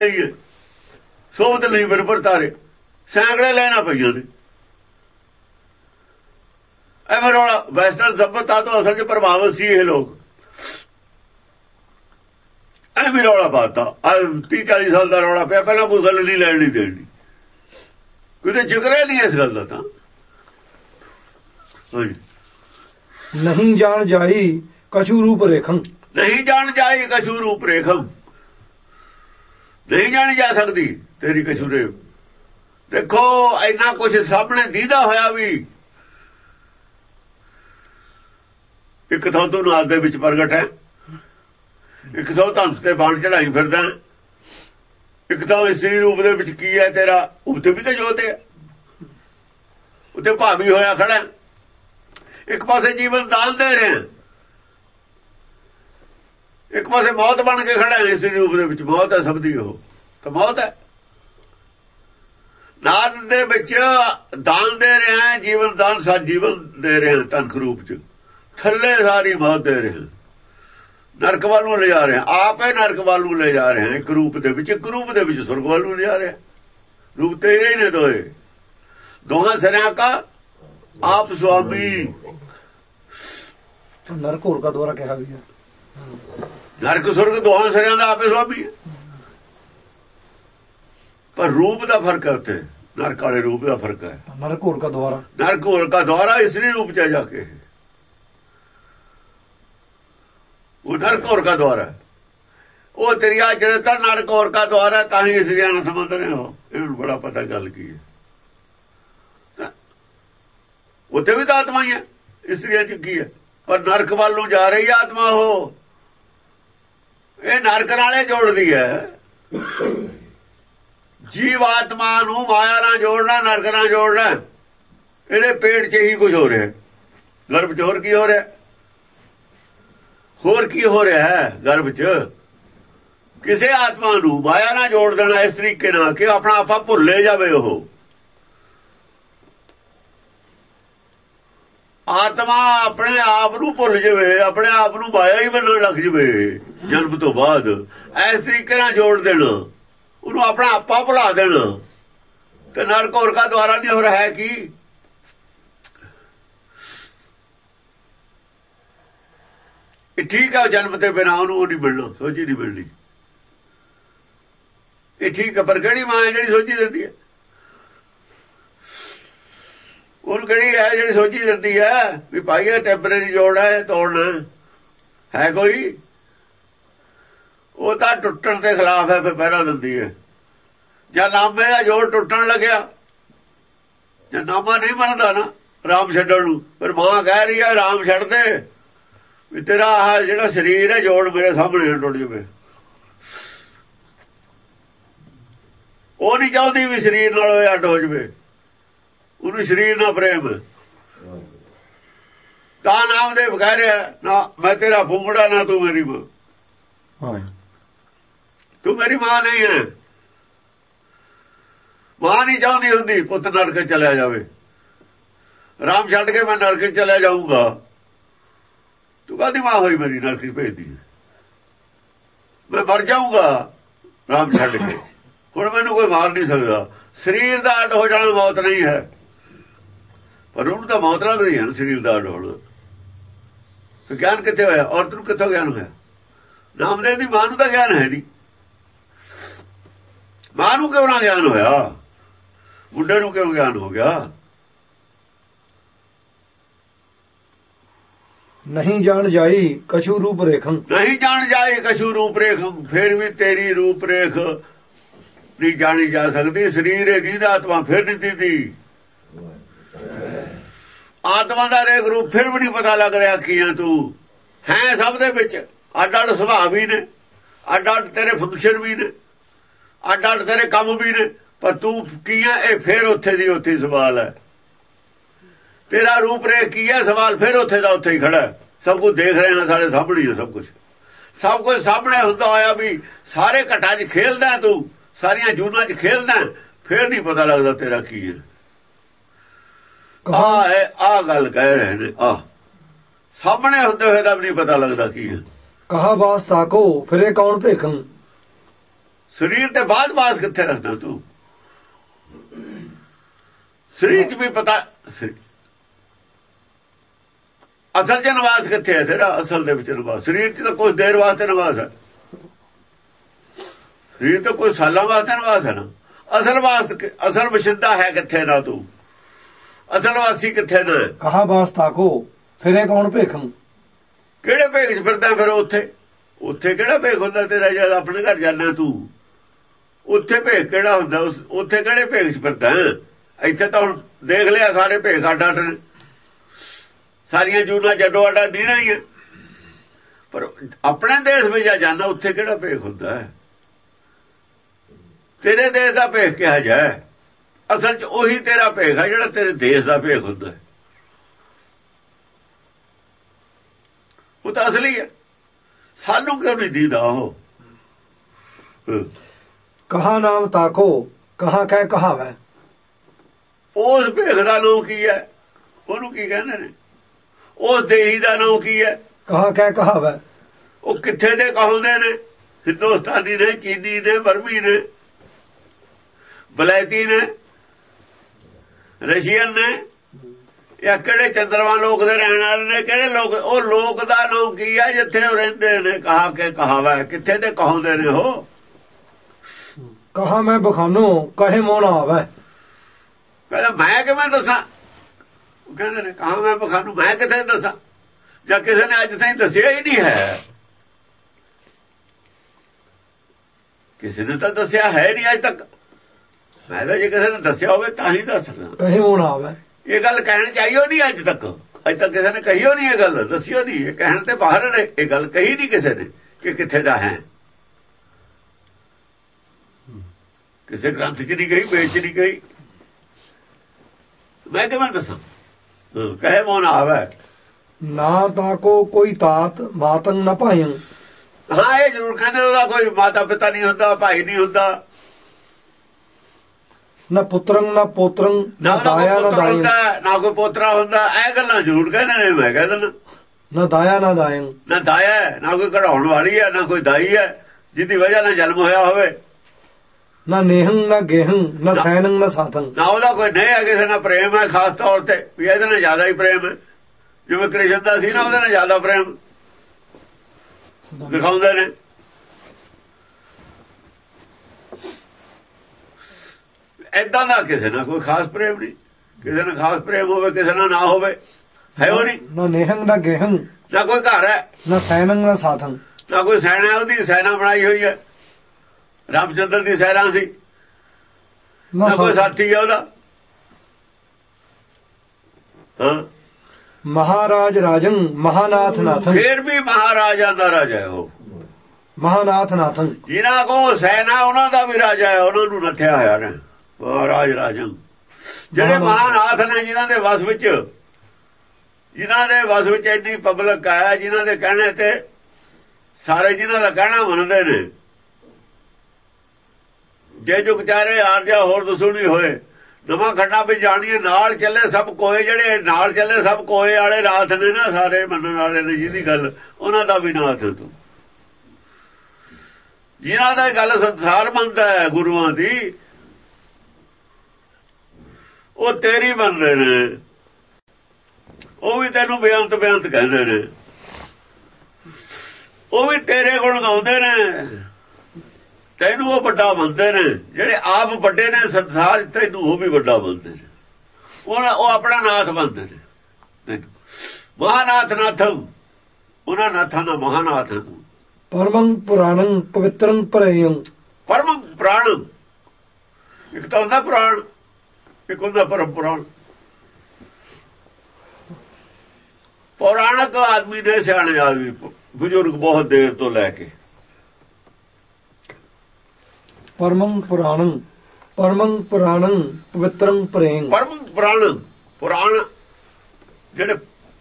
ਸੋਭਤ ਨਹੀਂ ਬਿਰਬਰ ਤਾਰੇ, ਸੈਂਕੜੇ ਲੈਣਾ ਪਈਆਂ ਨੇ। ਐਵੇਂ ਰੌਲਾ ਵੈਸਟਰਨ ਸਭਿਅਤਾ ਤੋਂ ਅਸਲ 'ਚ ਪ੍ਰਭਾਵਿਤ ਸੀ ਇਹ ਲੋਕ। ਐਵੇਂ ਰੌਲਾ ਪਾਤਾ 30-40 ਸਾਲ ਦਾ ਰੌਲਾ ਪਿਆ। ਪਹਿਲਾਂ ਕੋਈ ਗੱਲ ਨਹੀਂ ਲੈਣ ਨਹੀਂ ਦੇਣੀ, ਕਿਤੇ ਜ਼ਿਕਰ ਨਹੀਂ ਇਸ ਗੱਲ ਦਾ। ਤਾਂ ਨਹੀਂ ਜਾਣ ਜਾਈ ਕਛੂ ਰੂਪ ਰੇਖਮ, ਨਹੀਂ ਜਾਣ ਜਾਈ ਕਛੂ ਰੂਪ ਰੇਖਮ, ਨਹੀਂ ਜਾਣੀ ਜਾ ਸਕਦੀ ਤੇਰੀ ਕਛੂ ਰੇਖ। ਦੇਖੋ ਇੰਨਾ ਕੁਛ ਸਾਹਮਣੇ ਦੀਦਾ ਹੋਇਆ ਵੀ ਇੱਕ ਥਾਂ ਤੋਂ ਨਾਦ ਦੇ ਵਿੱਚ ਪ੍ਰਗਟ ਹੈ, ਇੱਕ ਥਾਂ ਧਨਸ ਤੇ ਬਾਣ ਚੜਾਈ ਫਿਰਦਾ, ਇੱਕ ਤਾਂ ਇਸਤਰੀ ਰੂਪ ਦੇ ਵਿੱਚ ਕੀ ਹੈ ਤੇਰਾ, ਉੱਥੇ ਵੀ ਤਾਂ ਜੋਤ ਹੈ, ਉੱਥੇ ਭਾਵੀ ਹੋਇਆ ਖੜਾ। ਇੱਕ ਪਾਸੇ ਜੀਵਨ ਦਾਨ ਦੇ ਰਿਹਾ, ਇੱਕ ਪਾਸੇ ਮੌਤ ਬਣ ਕੇ ਖੜਾ। ਇਸਤਰੀ ਰੂਪ ਦੇ ਵਿੱਚ ਮੌਤ ਹੈ ਸਭ ਦੀ, ਉਹ ਤਾਂ ਮੌਤ ਹੈ। ਨਾਦ ਦੇ ਵਿੱਚ ਦਾਨ ਦੇ ਰਿਹਾ, ਜੀਵਨ ਦਾਨ ਸਾ ਜੀਵਨ ਦੇ ਰਿਹਾ, ਤਨਖ ਰੂਪ ਚ ਥੱਲੇ ਸਾਰੀ ਮੌਤ ਦੇ ਰਿਹਾ, ਨਰਕ ਵੱਲ ਨੂੰ ਲਿਜਾ ਰਿਹਾ, ਆਪੇ ਨਰਕ ਵੱਲ ਨੂੰ ਲੈ ਜਾ ਰਿਹਾ। ਇੱਕ ਰੂਪ ਦੇ ਵਿੱਚ, ਇੱਕ ਰੂਪ ਦੇ ਵਿੱਚ ਸੁਰਗ ਵੱਲ ਨੂੰ ਲਿਜਾ ਰਿਹਾ। ਰੂਪ ਤੇਰੇ ਹੀ ਨੇ ਦੋਏ, ਦੋਹਾਂ ਸਿਰਿਆਂ ਕਾ ਆਪ ਸੁਆਮੀ। ਨਰਕ ਹੋਰ ਕਾ ਦੁਆਰਾ ਕਿਹਾ ਵੀ ਹੈ, ਨਰਕ ਸੁਰਗ ਦੋਹਾਂ ਸਿਰਿਆਂ ਦਾ ਆਪੇ ਸੁਆਮੀ ਹੈ। ਪਰ ਰੂਪ ਦਾ ਫਰਕ ਹੈ, ਉੱਥੇ ਨਰਕ ਵਾਲੇ ਰੂਪ ਦਾ ਫਰਕ ਹੈ। ਨਰਕ ਹੋਰ ਕਾ ਦੁਆਰਾ, ਨਰਕ ਹੋਰ ਕਾ ਦੁਆਰਾ ਇਸਰੀ ਰੂਪ ਚ ਜਾ ਕੇ, ਉਹ ਨਰਕ ਹੋਰ ਕਾ ਦੁਆਰਾ, ਉਹ ਤੇਰੀਆ ਜਿਹੜੇ ਤਾਂ ਨਰਕ ਹੋਰ ਕਾ ਦੁਆਰਾ, ਤਾਂ ਹੀ ਇਸਰੀਆਂ ਨਾਲ ਸੰਬੰਧ ਰਹੇ ਹੋ। ਇਹਨੂੰ ਬੜਾ ਪਤਾ ਗੱਲ ਕੀ ਹੈ। ਉੱਥੇ ਵੀ ਤਾਂ ਆਤਮਾ ਹੀ ਹੈ, ਇਸਰੀਆਂ ਚ ਕੀ ਹੈ, ਪਰ ਨਰਕ ਵੱਲ ਨੂੰ ਜਾ ਰਹੀ ਹੈ ਆਤਮਾ। ਉਹ ਇਹ ਨਰਕ ਨਾਲੇ ਜੋੜਦੀ ਹੈ। ਜੀਵ ਆਤਮਾ ਨੂੰ ਮਾਇਆ ਨਾਲ ਜੋੜਨਾ, ਨਰਕ ਨਾਲ ਜੋੜਨਾ। ਇਹਦੇ ਪੇਟ 'ਚ ਹੀ ਕੁਝ ਹੋ ਰਿਹਾ, ਗਰਭ 'ਚ ਹੋਰ ਕੀ ਹੋ ਰਿਹਾ, ਹੋਰ ਕੀ ਹੋ ਰਿਹਾ ਹੈ ਗਰਭ 'ਚ। ਕਿਸੇ ਆਤਮਾ ਨੂੰ ਮਾਇਆ ਨਾਲ ਜੋੜ ਦੇਣਾ ਇਸ ਤਰੀਕੇ ਨਾਲ ਕਿ ਆਪਣਾ ਆਪਾ ਭੁੱਲੇ ਜਾਵੇ। ਉਹ ਆਤਮਾ ਆਪਣੇ ਆਪ ਨੂੰ ਭੁੱਲ ਜਾਵੇ, ਆਪਣੇ ਆਪ ਨੂੰ ਮਾਇਆ ਹੀ ਬਣਨ ਲੱਗ ਜਾਵੇ ਜਨਮ ਤੋਂ ਬਾਅਦ। ਇਸ ਤਰੀਕੇ ਨਾਲ ਜੋੜ ਦੇਣਾ, ਉਹਨੂੰ ਆਪਣਾ ਆਪਾ ਭੁਲਾ ਦੇਣਾ। ਤੇ ਨਰਕ ਹੋਰ ਕਾ ਦੁਆਰਾ ਨਹੀਂ ਹੋ ਰਿਹਾ ਹੈ ਕਿ ਇਹ ਠੀਕ ਹੈ। ਜਨਮ ਤੇ ਬਿਨਾਂ ਉਹਨੂੰ ਉਹ ਨਹੀਂ ਮਿਲਣਾ, ਸੋਝੀ ਨਹੀਂ ਮਿਲਣੀ। ਇਹ ਠੀਕ ਹੈ, ਪਰ ਕਿਹੜੀ ਮਾਂ ਹੈ ਜਿਹੜੀ ਸੋਝੀ ਦਿੰਦੀ ਹੈ? ਉਹਨੂੰ ਕਿਹੜੀ ਹੈ ਜਿਹੜੀ ਸੋਝੀ ਦਿੰਦੀ ਹੈ ਵੀ ਭਾਈ ਇਹ ਟੈਂਪਰੇਰੀ ਜੋੜ ਹੈ, ਤੋੜਨਾ ਹੈ ਕੋਈ? ਉਹ ਤਾਂ ਟੁੱਟਣ ਦੇ ਖਿਲਾਫ ਹੈ, ਫਿਰ ਪਹਿਰਾ ਦਿੰਦੀ ਹੈ। ਜਾਂ ਨਾਮੇ ਦਾ ਜੋੜ ਟੁੱਟਣ ਲੱਗਿਆ, ਜਾਂ ਨਾਮਾ ਨਹੀਂ ਮੰਨਦਾ ਨਾ ਰਾਮ ਛੱਡਣ ਨੂੰ, ਫਿਰ ਮਾਂ ਕਹਿ ਰਹੀ ਹੈ ਰਾਮ ਛੱਡ ਦੇ, ਵੀ ਤੇਰਾ ਆਹ ਜਿਹੜਾ ਸਰੀਰ ਹੈ ਜੋੜ ਮੇਰੇ ਸਾਹਮਣੇ ਟੁੱਟ ਜਾਵੇ। ਉਹ ਨਹੀਂ ਚਾਹੁੰਦੀ ਵੀ ਸਰੀਰ ਨਾਲ ਅੱਡ ਹੋ ਜਾਵੇ, ਉਹਨੂੰ ਸਰੀਰ ਨਾਲ ਪ੍ਰੇਮ। ਤਾਂ ਨਾਮਦੇਵ ਕਹਿ ਰਿਹਾ ਨਾ ਮੈਂ ਤੇਰਾ ਫੁੰਗੜਾ, ਨਾ ਤੂੰ ਮੇਰੀ ਮਾਂ। ਤੂੰ ਮੇਰੀ ਮਾਂ ਨਹੀਂ ਹੈ। ਮਾਂ ਨਹੀਂ ਚਾਹੁੰਦੀ ਹੁੰਦੀ ਪੁੱਤ ਨਰਕ ਚਲਿਆ ਜਾਵੇ। ਰਾਮ ਛੱਡ ਕੇ ਮੈਂ ਨਰਕ ਚਲਿਆ ਜਾਊਂਗਾ, ਤੂੰ ਕਾਹਦੀ ਮਾਂ ਹੋਈ ਮੇਰੀ ਨਰਕ ਭੇਜਦੀ? ਮੈਂ ਮਰ ਜਾਊਂਗਾ ਰਾਮ ਛੱਡ ਕੇ, ਹੁਣ ਮੈਨੂੰ ਕੋਈ ਮਾਰ ਨਹੀਂ ਸਕਦਾ। ਸਰੀਰ ਦਾ ਅੱਡ ਹੋ ਜਾਣਾ ਮੌਤ ਨਹੀਂ ਹੈ, ਪਰ ਉਹਨੂੰ ਤਾਂ ਮੌਤ ਲੱਗਦੀ ਹੈ ਨਾ ਸਰੀਰ ਦਾ ਅੱਡ ਹੋਣਾ। ਗਿਆਨ ਕਿੱਥੇ ਹੋਇਆ? ਔਰਤ ਨੂੰ ਕਿੱਥੋਂ ਗਿਆਨ ਹੋਇਆ? ਨਾਮਦੇਵ ਦੀ ਮਾਂ ਨੂੰ ਤਾਂ ਗਿਆਨ ਹੈ ਨਹੀਂ। ਮਾਂ ਨੂੰ ਕਿਉਂ ਨਾ ਗਿਆਨ ਹੋਇਆ? ਮੁੰਡੇ ਨੂੰ ਕਿਉਂ ਗਿਆਨ ਹੋ ਗਿਆ? ਨਹੀਂ ਜਾਣ ਜਾਈ ਕਛੂ ਰੂਪ ਰੇਖਮ, ਨਹੀਂ ਜਾਣ ਜਾਏ ਕਛੂ ਰੂਪ ਰੇਖਮ। ਫਿਰ ਵੀ ਤੇਰੀ ਰੂਪ ਰੇਖ ਨਹੀਂ ਜਾਣੀ ਜਾ ਸਕਦੀ। ਸਰੀਰ ਹੈ ਜਿਹਦਾ, ਆਤਮਾ ਫਿਰ ਨਹੀਂ ਦੀਦੀ। ਆਤਮਾ ਦਾ ਰੇਖ ਰੂਪ ਫਿਰ ਵੀ ਨਹੀਂ ਪਤਾ ਲੱਗ ਰਿਹਾ ਕੀ ਹੈ ਤੂੰ। ਹੈ ਸਭ ਦੇ ਵਿੱਚ, ਅੱਡ ਅੱਡ ਸੁਭਾਅ ਵੀ ਨੇ, ਅੱਡ ਅੱਡ ਤੇਰੇ ਫੰਕਸ਼ਨ ਵੀ ਨੇ, ਅੱਡ ਅੱਡ ਤੇਰੇ ਕੰਮ ਵੀ ਨੇ, ਪਰ ਤੂੰ ਕੀ ਹੈ ਇਹ ਫਿਰ ਉੱਥੇ ਦੀ ਉੱਥੇ ਸਵਾਲ ਹੈ। ਤੇਰਾ ਰੂਪ ਰੇਖ ਕੀ ਹੈ? ਸਵਾਲ ਫਿਰ ਉੱਥੇ ਦਾ ਉੱਥੇ ਹੀ ਖੜਾ। ਸਭ ਕੁਝ ਦੇਖ ਰਹੇ ਹਾਂ, ਸਾਡੇ ਸਾਹਮਣੇ ਹੈ ਸਭ ਕੁਝ ਸਾਹਮਣੇ ਹੁੰਦਾ ਹੋਇਆ ਵੀ ਸਾਰੇ ਘਟਾਂ 'ਚ ਖੇਲਦਾ ਤੂੰ, ਸਾਰੀਆਂ ਜੂਨਾਂ 'ਚ ਖੇਲਦਾ, ਫਿਰ ਨਹੀਂ ਪਤਾ ਲੱਗਦਾ ਤੇਰਾ ਕੀ ਹੈ। ਆ ਗੱਲ ਕਹਿ ਰਹੇ ਨੇ, ਸਾਹਮਣੇ ਹੁੰਦੇ ਹੋਏ ਦਾ ਵੀ ਨਹੀਂ ਪਤਾ ਲੱਗਦਾ ਕੀ ਹੈ। ਕਹਾ ਵਾਸ ਤਾਕੋ ਫਿਰੇ ਕੌਣ ਭੇਖੰ, ਸਰੀਰ ਤੇ ਬਾਅਦ ਵਾਸ ਕਿੱਥੇ ਰੱਖਦਾ ਤੂੰ? ਸਰੀਰ 'ਚ ਵੀ ਪਤਾ ਅਸਲ 'ਚ ਨਿਵਾਸ ਕਿੱਥੇ ਹੈ ਤੇਰਾ? ਅਸਲ ਦੇ ਵਿੱਚ ਨਿਵਾਸ ਸਰੀਰ 'ਚ ਤਾਂ ਕੁਝ ਦੇਰ ਵਾਸਤੇ ਨਿਵਾਸ ਹੈ। ਸਰੀਰ ਤਾਂ ਕੋਈ ਸਾਲਾਂ ਵਾਸਤੇ ਨਿਵਾਸ ਹੈ ਨਾ। ਅਸਲ ਵਸਿੰਦਾ ਹੈ ਕਿੱਥੇ ਦਾ ਤੂੰ? ਅਸਲ ਵਾਸੀ ਕਿੱਥੇ ਨਾ? ਕਹਾ ਬਾਸ ਤਾਕੋ ਫਿਰੇ ਕੌਣ ਭੇਖਮ? ਕਿਹੜੇ ਭੇਖ 'ਚ ਫਿਰਦਾ ਫਿਰ? ਉੱਥੇ ਕਿਹੜਾ ਭੇਖ ਹੁੰਦਾ ਤੇਰਾ? ਜਦ ਆਪਣੇ ਘਰ ਜਾਂਦਾ ਤੂੰ ਉੱਥੇ ਭੇਖ ਕਿਹੜਾ ਹੁੰਦਾ? ਉੱਥੇ ਕਿਹੜੇ ਭੇਖ 'ਚ ਫਿਰਦਾ? ਇੱਥੇ ਤਾਂ ਹੁਣ ਦੇਖ ਲਿਆ ਸਾਰੇ ਭੇਖ ਅੱਡ ਅੱਡ ਨੇ, ਸਾਰੀਆਂ ਜੂਨਾਂ ਜੱਡੋ ਅੱਡਾ ਦੀ ਰਹੀ ਹੈ। ਪਰ ਆਪਣੇ ਦੇਸ਼ ਵਿੱਚ ਜਾਂਦਾ ਉੱਥੇ ਕਿਹੜਾ ਭੇਖ ਹੁੰਦਾ ਹੈ? ਤੇਰੇ ਦੇਸ਼ ਦਾ ਭੇਖ ਕਿਹਾ ਜਾਏ? ਅਸਲ 'ਚ ਉਹੀ ਤੇਰਾ ਭੇਖ ਹੈ ਜਿਹੜਾ ਤੇਰੇ ਦੇਸ਼ ਦਾ ਭੇਖ ਹੁੰਦਾ ਹੈ। ਉਹ ਤਾਂ ਅਸਲੀ ਹੈ। ਸਾਨੂੰ ਕਿਉਂ ਨਹੀਂ ਦੀਦਾ ਉਹ? ਕਹਾ ਨਾਮ ਤਾਕੋ ਕਹਾ ਕਹਿ ਕਹਾਵੈ। ਉਸ ਭੇਖ ਦਾ ਨਾਮ ਕੀ ਹੈ? ਉਹਨੂੰ ਕੀ ਕਹਿੰਦੇ ਨੇ? ਉਸ ਦੇਹੀ ਦਾ ਨਾਮ ਕੀ ਹੈ? ਕਹਾ ਕਹਿ ਕਹਾਵੈ। ਉਹ ਕਿੱਥੇ ਦੇ ਕਹਾਉਂਦੇ ਨੇ? ਹਿੰਦੁਸਤਾਨੀ ਨੇ, ਚੀਨੀ ਨੇ, ਬਰਮੀ ਨੇ, ਬਲੈਤੀ ਨੇ, ਰਸ਼ੀਅਨ ਨੇ, ਜਾਂ ਕਿਹੜੇ ਚੰਦਰਮਾ ਲੋਕ ਦੇ ਰਹਿਣ ਵਾਲੇ ਨੇ? ਕਿਹੜੇ ਲੋਕ? ਉਹ ਲੋਕ ਦਾ ਨਾਮ ਕੀ ਹੈ ਜਿੱਥੇ ਉਹ ਰਹਿੰਦੇ ਨੇ? ਕਹਾ ਕੇ ਕਹਾਵਾ ਕਿੱਥੇ ਦੇ ਕਹਾਉਂਦੇ ਨੇ? ਉਹ ਕਹਾ ਮੈਂ ਬਖਾਨੋ ਕਹੇ ਮੋਣ ਆਵੈ। ਕਹਿੰਦਾ ਮੈਂ ਕਿਵੇਂ ਦੱਸਾਂ? ਉਹ ਕਹਿੰਦੇ ਨੇ ਕਹਾ ਮੈਂ ਬਖਾਨੋ, ਮੈਂ ਕਿੱਥੇ ਦੱਸਾਂ? ਜਾਂ ਕਿਸੇ ਨੇ ਅੱਜ ਤਾਈਂ ਦੱਸਿਆ ਹੀ ਨਹੀਂ ਹੈ। ਕਿਸੇ ਨੇ ਤਾਂ ਦੱਸਿਆ ਹੈ ਨਹੀਂ ਅੱਜ ਤੱਕ। ਮੈਂ ਤਾਂ ਜੇ ਕਿਸੇ ਨੇ ਦੱਸਿਆ ਹੋਵੇ ਤਾਂ ਹੀ ਦੱਸ ਸਕਦਾ। ਕਹੇ ਮੋਣ ਆਵੈ ਇਹ ਗੱਲ ਕਹਿਣ ਚਾਹੀਓ ਨਹੀਂ ਅੱਜ ਤੱਕ ਕਿਸੇ ਨੇ ਕਹੀਓ ਨਹੀਂ। ਇਹ ਗੱਲ ਦੱਸਿਓ ਨਹੀਂ। ਇਹ ਕਹਿਣ ਤੇ ਬਾਹਰ ਨੇ। ਇਹ ਗੱਲ ਕਹੀ ਨਹੀਂ ਕਿਸੇ ਨੇ ਕਿ ਕਿੱਥੇ ਦਾ ਹੈ। ਕਿਸੇ ਗ੍ਰੰਥ 'ਚ ਨਹੀਂ ਕਹੀ, ਪੇਜ 'ਚ ਨਹੀਂ ਕਹੀ। ਮੈਂ ਕਿਵੇਂ ਦੱਸਾਂ? ਕਹੇ ਮੋਨ ਆਵੇ ਨਾ ਤਾਕੋ ਕੋਈ ਤਾਤ ਮਾਤੰ ਨਾ ਭਾਈਂ। ਹਾਂ ਇਹ ਜ਼ਰੂਰ ਕਹਿੰਦੇ ਉਹਦਾ ਕੋਈ ਮਾਤਾ ਪਿਤਾ ਨਹੀਂ ਹੁੰਦਾ, ਭਾਈ ਨਹੀਂ ਹੁੰਦਾ, ਨਾ ਪੁੱਤਰੰ ਨਾ ਪੋਤਰੰ ਨਾ ਦਾਇਆ ਨਾ ਦਾਇੰ, ਨਾ ਕੋਈ ਪੋਤਰਾ ਹੁੰਦਾ। ਇਹ ਗੱਲਾਂ ਜ਼ਰੂਰ ਕਹਿੰਦੇ ਨੇ। ਮੈਂ ਕਹਿ ਦਿੰਦਾ ਨਾ ਦਾਇਆ ਨਾ ਦਾਇੰ। ਨਾ ਦਾਇਆ, ਨਾ ਕੋਈ ਕਢਾਉਣ ਵਾਲੀ ਹੈ, ਨਾ ਕੋਈ ਦਾਈ ਹੈ ਜਿਹਦੀ ਵਜ੍ਹਾ ਨਾਲ ਜਨਮ ਹੋਇਆ ਹੋਵੇ। ਨਾ ਨੇਹੰ ਨਾ ਗੇਹੰ ਨਾ ਸੈਨੰ ਨਾ ਸਾਥੰ। ਨਾ ਉਹਦਾ ਕੋਈ ਨਹੀਂ ਹੈ ਕਿਸੇ ਨਾਲ ਪ੍ਰੇਮ ਹੈ ਖਾਸ ਤੌਰ ਤੇ ਵੀ ਇਹਦੇ ਨਾਲ ਜ਼ਿਆਦਾ ਹੀ ਪ੍ਰੇਮ ਹੈ। ਜਿਵੇਂ ਕ੍ਰਿਸ਼ਨ ਦਾ ਸੀ ਨਾ, ਉਹਦੇ ਨਾਲ ਜ਼ਿਆਦਾ ਪ੍ਰੇਮ ਦਿਖਾਉਂਦੇ ਨੇ। ਏਦਾਂ ਦਾ ਕਿਸੇ ਨਾਲ ਕੋਈ ਖਾਸ ਪ੍ਰੇਮ ਨਹੀਂ। ਕਿਸੇ ਨਾਲ ਖਾਸ ਪ੍ਰੇਮ ਹੋਵੇ, ਕਿਸੇ ਨਾਲ ਨਾ ਹੋਵੇ, ਹੈ ਉਹ ਨਹੀਂ। ਨਾ ਨੇਹੰ ਨਾ ਗੇਹੰ, ਨਾ ਕੋਈ ਘਰ ਹੈ, ਨਾ ਸੈਨੰ ਨਾ ਸਾਥੰ। ਨਾ ਕੋਈ ਸੈਨਾ, ਉਹਦੀ ਸੈਨਾ ਬਣਾਈ ਹੋਈ ਹੈ। ਰਾਮਚੰਦਰ ਦੀ ਸੈਨਾ ਸੀ। ਨਾ ਕੋਈ ਸਾਥੀ ਹੈ ਉਹਦਾ। ਹਾਂ ਮਹਾਰਾਜ ਰਾਜੰ ਮਹਾਨਾਥ ਨਾਥੰ। ਫੇਰ ਵੀ ਮਹਾਰਾਜਾ ਦਾ ਰਾਜਾ ਹੈ ਉਹ। ਮਹਾਨਾਥ ਨਾਥੰ ਜਿਨ੍ਹਾਂ ਕੋ ਸੈਨਾ ਉਹਨਾਂ ਦਾ ਵੀ ਰਾਜਾ ਹੈ। ਉਹਨਾਂ ਨੂੰ ਨੱਠਿਆ ਹੋਇਆ ਨੇ ਮਹਾਰਾਜ ਰਾਜੰ। ਜਿਹੜੇ ਮਹਾਨਾਥ ਨੇ, ਜਿਨ੍ਹਾਂ ਦੇ ਵਸ ਵਿੱਚ, ਜਿਨ੍ਹਾਂ ਦੇ ਵਸ ਵਿੱਚ ਇੰਨੀ ਪਬਲਿਕ ਹੈ, ਜਿਨ੍ਹਾਂ ਦੇ ਕਹਿਣੇ ਤੇ ਸਾਰੇ ਜਿਨ੍ਹਾਂ ਦਾ ਕਹਿਣਾ ਮੰਨਦੇ ਨੇ। ਜੇ ਜੋ ਵਿਚਾਰੇ ਹਾਰ ਜਾ ਹੋਰ ਦੱਸੋ ਨਹੀਂ ਹੋਏ। ਨਵਾਂ ਖੰਡਾ ਵਿੱਚ ਜਾਣੀਏ ਨਾਲ ਚੱਲੇ ਸਭ ਕੋਏ। ਜਿਹੜੇ ਨਾਲ ਚੱਲੇ ਸਭ ਕੋਏ ਵਾਲੇ ਨਾਥ ਨੇ ਨਾ, ਸਾਰੇ ਮੰਨਣ ਵਾਲੇ ਨੇ ਜਿਹਦੀ ਗੱਲ, ਉਹਨਾਂ ਦਾ ਵੀ ਨਾਥ ਤੂੰ। ਜਿਨ੍ਹਾਂ ਦਾ ਗੱਲ ਸੰਸਾਰ ਮੰਨਦਾ ਹੈ ਗੁਰੂਆਂ ਦੀ, ਉਹ ਤੇਰੀ ਮੰਨਦੇ ਨੇ। ਉਹ ਵੀ ਤੈਨੂੰ ਬੇਅੰਤ ਬੇਅੰਤ ਕਹਿੰਦੇ ਨੇ। ਉਹ ਵੀ ਤੇਰੇ ਗੁਣ ਗਾਉਂਦੇ ਨੇ। ਤੈਨੂੰ ਉਹ ਵੱਡਾ ਮੰਨਦੇ ਨੇ। ਜਿਹੜੇ ਆਪ ਵੱਡੇ ਨੇ ਸੰਸਾਰ, ਤੈਨੂੰ ਉਹ ਵੀ ਵੱਡਾ ਮੰਨਦੇ ਨੇ। ਉਹ ਆਪਣਾ ਨਾਥ ਮੰਨਦੇ ਨੇ। ਮਹਾਨਾਥ ਨਾਥੰ, ਉਹਨਾਂ ਨਾਥਾਂ ਦਾ ਮਹਾਨਾਥ ਹੈ ਤੂੰ। ਪਰਮੰ ਪੁਰਾਣੰ ਪਵਿੱਤਰੰ ਪਰਯੰ। ਪਰਮ ਪੁਰਾਣ, ਇੱਕ ਤਾਂ ਹੁੰਦਾ ਪੁਰਾਣ, ਇੱਕ ਹੁੰਦਾ ਪਰਮ ਪੁਰਾਣ। ਪੌਰਾਣਿਕ ਆਦਮੀ ਨੇ, ਸਿਆਣੇ ਆਦਮੀ, ਬਜ਼ੁਰਗ ਬਹੁਤ ਦੇਰ ਤੋਂ ਲੈ ਕੇ। ਪਰਮੰ ਪੁਰਾਣੰ ਪਰਮੰ ਪੁਰਾਣੰ ਪਵਿੱਤਰੰ ਪਰਯੰ। ਪਰਮ ਪੁਰਾਣ, ਪੁਰਾਣ ਜਿਹੜੇ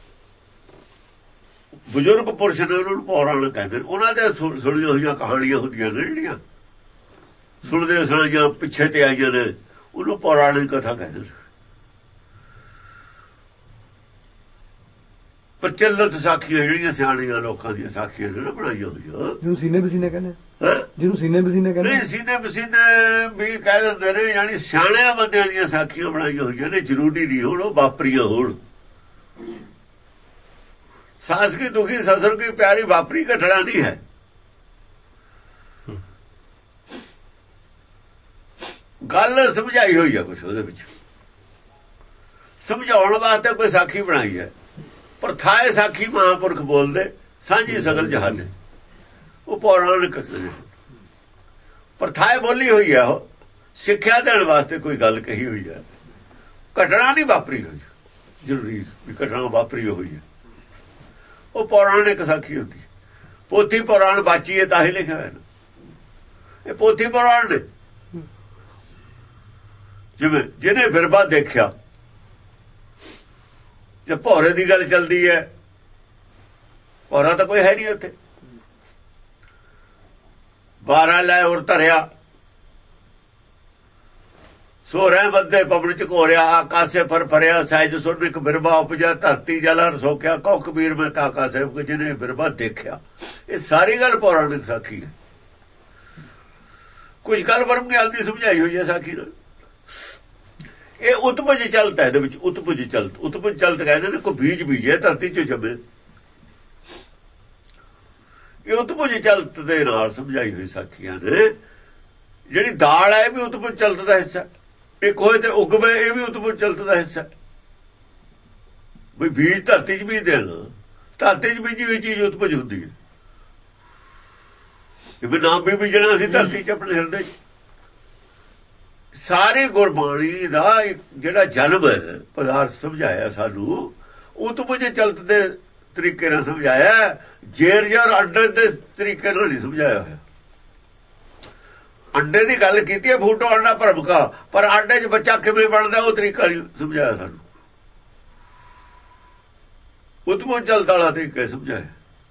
ਬਜ਼ੁਰਗ ਪੁਰਸ਼ ਨੇ ਉਹਨਾਂ ਨੂੰ ਪੌਰਾਣ ਕਹਿੰਦੇ ਨੇ। ਉਹਨਾਂ ਦੇ ਸੁਣੀਆਂ ਹੋਈਆਂ ਕਹਾਣੀਆਂ ਹੁੰਦੀਆਂ ਨੇ, ਜਿਹੜੀਆਂ ਸੁਣਦੇ ਸੁਣਾਈਆਂ ਪਿੱਛੇ ਤੇ ਆਈਆਂ ਨੇ, ਉਹਨੂੰ ਪੌਰਾਣਿਕ ਕਥਾ ਕਹਿੰਦੇ ਨੇ। ਪ੍ਰਚਲਿਤ ਸਾਖੀਆਂ, ਜਿਹੜੀਆਂ ਸਿਆਣੀਆਂ ਲੋਕਾਂ ਦੀਆਂ ਸਾਖੀਆਂ ਨੇ ਨਾ ਬਣਾਈਆਂ ਹੋਈਆਂ, ਜੋ ਸੀਨੇ ਬਸੀਨੇ ਕਹਿੰਦੇ। ਜਿਹਨੂੰ ਸੀਨੇ ਬਸੀਨੇ ਕਹਿੰਦੇ ਨਹੀਂ, ਸੀਨੇ ਬਸੀਨੇ ਵੀ ਕਹਿ ਦਿੰਦੇ ਨੇ, ਯਾਨੀ ਸਿਆਣਿਆਂ ਬੰਦਿਆਂ ਦੀਆਂ ਸਾਖੀਆਂ ਬਣਾਈਆਂ ਹੋਈਆਂ ਨੇ। ਜ਼ਰੂਰੀ ਨਹੀਂ ਹੁਣ ਉਹ ਵਾਪਰੀਆਂ ਹੋਣ। ਸਾਸ ਕੀ ਦੁਖੀ ਸਸੁਰ ਕੀ ਪਿਆਰੀ ਵਾਪਰੀ ਘਟਣਾ ਨਹੀਂ ਹੈ। ਗੱਲ ਸਮਝਾਈ ਹੋਈ ਹੈ ਕੁਛ ਉਹਦੇ ਵਿੱਚ, ਸਮਝਾਉਣ ਵਾਸਤੇ ਕੋਈ ਸਾਖੀ ਬਣਾਈ ਹੈ। ਪਰ ਥਾਏ ਸਾਖੀ ਮਹਾਂਪੁਰਖ ਬੋਲਦੇ ਸਾਂਝੀ ਸਗਲ ਜਹਾਨੇ, ਉਹ ਪੌਰਾਣਿਕ ਪਰ ਥਾਏ ਬੋਲੀ ਹੋਈ ਹੈ। ਉਹ ਸਿੱਖਿਆ ਦੇਣ ਵਾਸਤੇ ਕੋਈ ਗੱਲ ਕਹੀ ਹੋਈ ਹੈ। ਘਟਨਾ ਨਹੀਂ ਵਾਪਰੀ ਹੋਈ, ਜ਼ਰੂਰੀ ਵੀ ਘਟਨਾ ਵਾਪਰੀ ਹੋਈ ਹੈ। ਉਹ ਪੌਰਾਣਿਕ ਸਾਖੀ ਹੁੰਦੀ ਹੈ। ਪੋਥੀ ਪੁਰਾਣ ਬਾਚੀ ਹੈ ਤਾਂ ਹੀ ਲਿਖਿਆ ਹੋਇਆ ਨਾ, ਇਹ ਪੋਥੀ ਪੁਰਾਣ ਨੇ। ਜਿਵੇਂ ਜਿਹਨੇ ਬਿਰਬਾ ਦੇਖਿਆ, ਜੇ ਭੌਰੇ ਦੀ ਗੱਲ ਚੱਲਦੀ ਹੈ, ਭੌਰਾ ਤਾਂ ਕੋਈ ਹੈ ਨਹੀਂ ਉੱਥੇ। 12 ਲੈ ਉਰ ਧਰਿਆ, ਸੋ ਰਹਿ ਬੱਦੇ ਪਬਨ ਚ ਘੋਰਿਆ, ਆਕਾਸੇ ਫਰ ਫਰਿਆ, ਸਹਿਜ ਸੁਨ ਇੱਕ ਬਿਰਬਾ ਉਪਜਿਆ, ਧਰਤੀ ਜਲ ਹਰ ਸੋਖਿਆ, ਕਉ ਕਬੀਰ ਮੈਂ ਤਾਕਾ ਸੇਵਕ, ਜਿਹਨੇ ਬਿਰਬਾ ਦੇਖਿਆ। ਇਹ ਸਾਰੀ ਗੱਲ ਪੌਰਾਣਿਕ ਸਾਖੀ ਹੈ। ਕੁਝ ਗੱਲ ਬ੍ਰਹਮ ਗਿਆਨ ਦੀ ਸਮਝਾਈ ਹੋਈ ਹੈ ਸਾਖੀ ਨਾਲ। ਇਹ ਉਤਪਜ ਚਲਤ ਹੈ, ਇਹਦੇ ਵਿੱਚ ਉਤਪਜ ਚਲਤ ਕਹਿੰਦੇ ਨੇ। ਕੋਈ ਬੀਜ ਬੀਜੇ ਧਰਤੀ ਚ ਜੰਮੇ, ਇਹ ਉਤਪਜ ਚਲਤ ਦੇ ਨਾਲ ਸਮਝਾਈ ਹੋਈ ਸਾਖੀਆਂ ਨੇ। ਜਿਹੜੀ ਦਾਲ ਹੈ ਇਹ ਵੀ ਉਤਪਜ ਚਲਤ ਦਾ ਹਿੱਸਾ, ਇਹ ਕੋਏ ਤੇ ਉਗਵੇ ਇਹ ਵੀ ਉਤਪਜ ਚਲਤ ਦਾ ਹਿੱਸਾ। ਵੀ ਬੀਜ ਧਰਤੀ ਚ ਬੀਜ ਦੇਣਾ, ਧਰਤੀ ਚ ਬੀਜੀ ਹੋਈ ਚੀਜ਼ ਉਤਪਜ ਹੁੰਦੀ ਹੈ। ਇਹ ਵੀ ਨਾਮ ਵੀ ਬੀਜਣਾ ਸੀ ਧਰਤੀ ਚ ਆਪਣੇ ਹਿਰਦੇ ਚ। ਸਾਰੇ ਗੁਰਬਾਣੀ ਦਾ ਜਿਹੜਾ ਜਨਮ ਹੈ ਪਦਾਰਥ ਸਮਝਾਇਆ ਸਾਨੂੰ, ਉਤਪਜ ਚਲਤ ਦੇ ਤਰੀਕੇ ਨਾਲ ਸਮਝਾਇਆ। ਜੇਰ ਜਰ ਅੰਡੇ ਦੇ ਤਰੀਕੇ ਨਾਲ ਨਹੀਂ ਸਮਝਾਇਆ ਹੋਇਆ। ਅੰਡੇ ਦੀ ਗੱਲ ਕੀਤੀ ਹੈ, ਫੂਟੋ ਅੰਡਾ ਭਰਮਕਾ, ਪਰ ਅੰਡੇ 'ਚ ਬੱਚਾ ਕਿਵੇਂ ਬਣਦਾ ਉਹ ਤਰੀਕਾ ਨਹੀਂ ਸਮਝਾਇਆ ਸਾਨੂੰ। ਉਤਪਜ ਚਲਤ ਵਾਲਾ ਤਰੀਕਾ ਸਮਝਾਇਆ।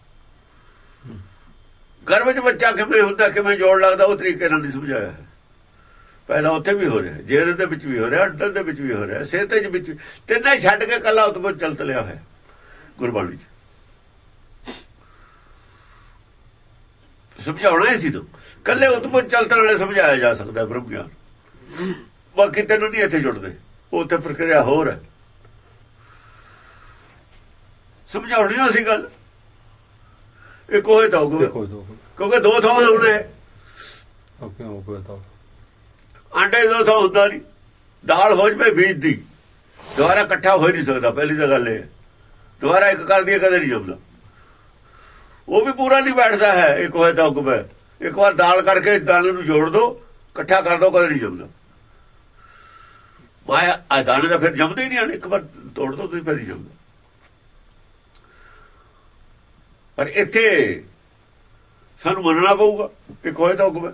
ਗਰਭ 'ਚ ਬੱਚਾ ਕਿਵੇਂ ਹੁੰਦਾ, ਕਿਵੇਂ ਜੋੜ ਲੱਗਦਾ, ਉਹ ਤਰੀਕੇ ਨਾਲ ਨਹੀਂ ਸਮਝਾਇਆ। ਪਹਿਲਾਂ ਉੱਥੇ ਵੀ ਹੋ ਰਿਹਾ, ਜੇਰ ਦੇ ਵਿੱਚ ਵੀ ਹੋ ਰਿਹਾ, ਅੰਡੇ ਦੇ ਵਿੱਚ ਵੀ ਹੋ ਰਿਹਾ, ਸਿਹਤ ਦੇ ਵਿੱਚ, ਤਿੰਨੇ ਛੱਡ ਕੇ ਕੱਲਾ ਉਤਪਜ ਚਲਤ ਲਿਆ ਹੋਇਆ ਗੁਰਬਾਣੀ 'ਚ। ਸਮਝਾਉਣਾ ਸੀ ਤੂੰ ਕੱਲੇ ਉਤਪਜ ਚਲਤ ਨਾਲੇ ਸਮਝਾਇਆ ਜਾ ਸਕਦਾ ਬ੍ਰਹਮ ਗਿਆਨ। ਬਾਕੀ ਤੈਨੂੰ ਨਹੀਂ ਇੱਥੇ ਜੁੜਦੇ, ਉੱਥੇ ਪ੍ਰਕਿਰਿਆ ਹੋਰ ਹੈ। ਸਮਝਾਉਣੀ ਹੋ ਸੀ ਗੱਲ। ਇਹ ਕੋਈ ਤਾਂ ਕਿਉਂਕਿ ਦੋ ਥਾਂ ਹੋਣੇ, ਆਂਡੇ ਦੋ ਥਾਂ ਹੁੰਦਾ ਨਹੀਂ। ਦਾਲ ਹੋ ਜਵੇ ਬੀਜ ਦੀ, ਦੁਬਾਰਾ ਇਕੱਠਾ ਹੋ ਨਹੀਂ ਸਕਦਾ। ਪਹਿਲੀ ਤਾਂ ਗੱਲ ਇਹ, ਦੁਬਾਰਾ ਇੱਕ ਕਰ ਦੀਏ ਕਦੇ ਨਹੀਂ ਜੰਮਦਾ। ਉਹ ਵੀ ਪੂਰਾ ਨਹੀਂ ਬੈਠਦਾ ਹੈ। ਇੱਕ ਹੋਏ ਤਾਂ ਉਗਵੇ, ਇੱਕ ਵਾਰ ਦਾਲ ਕਰਕੇ ਦਾਣੇ ਨੂੰ ਜੋੜ ਦੋ, ਇਕੱਠਾ ਕਰ ਦੋ, ਕਦੇ ਨਹੀਂ ਜੰਮਦਾ। ਮਾਇਆ ਦਾਣੇ ਦਾ ਫਿਰ ਜੰਮਦੇ ਹੀ ਨਹੀਂ। ਇੱਕ ਵਾਰ ਤੋੜ ਦੋ ਤੁਸੀਂ, ਫਿਰ ਨਹੀਂ ਜੰਮਦਾ। ਪਰ ਇੱਥੇ ਸਾਨੂੰ ਮੰਨਣਾ ਪਊਗਾ ਇੱਕ ਹੋਏ ਤਾਂ ਉਗਵੇ।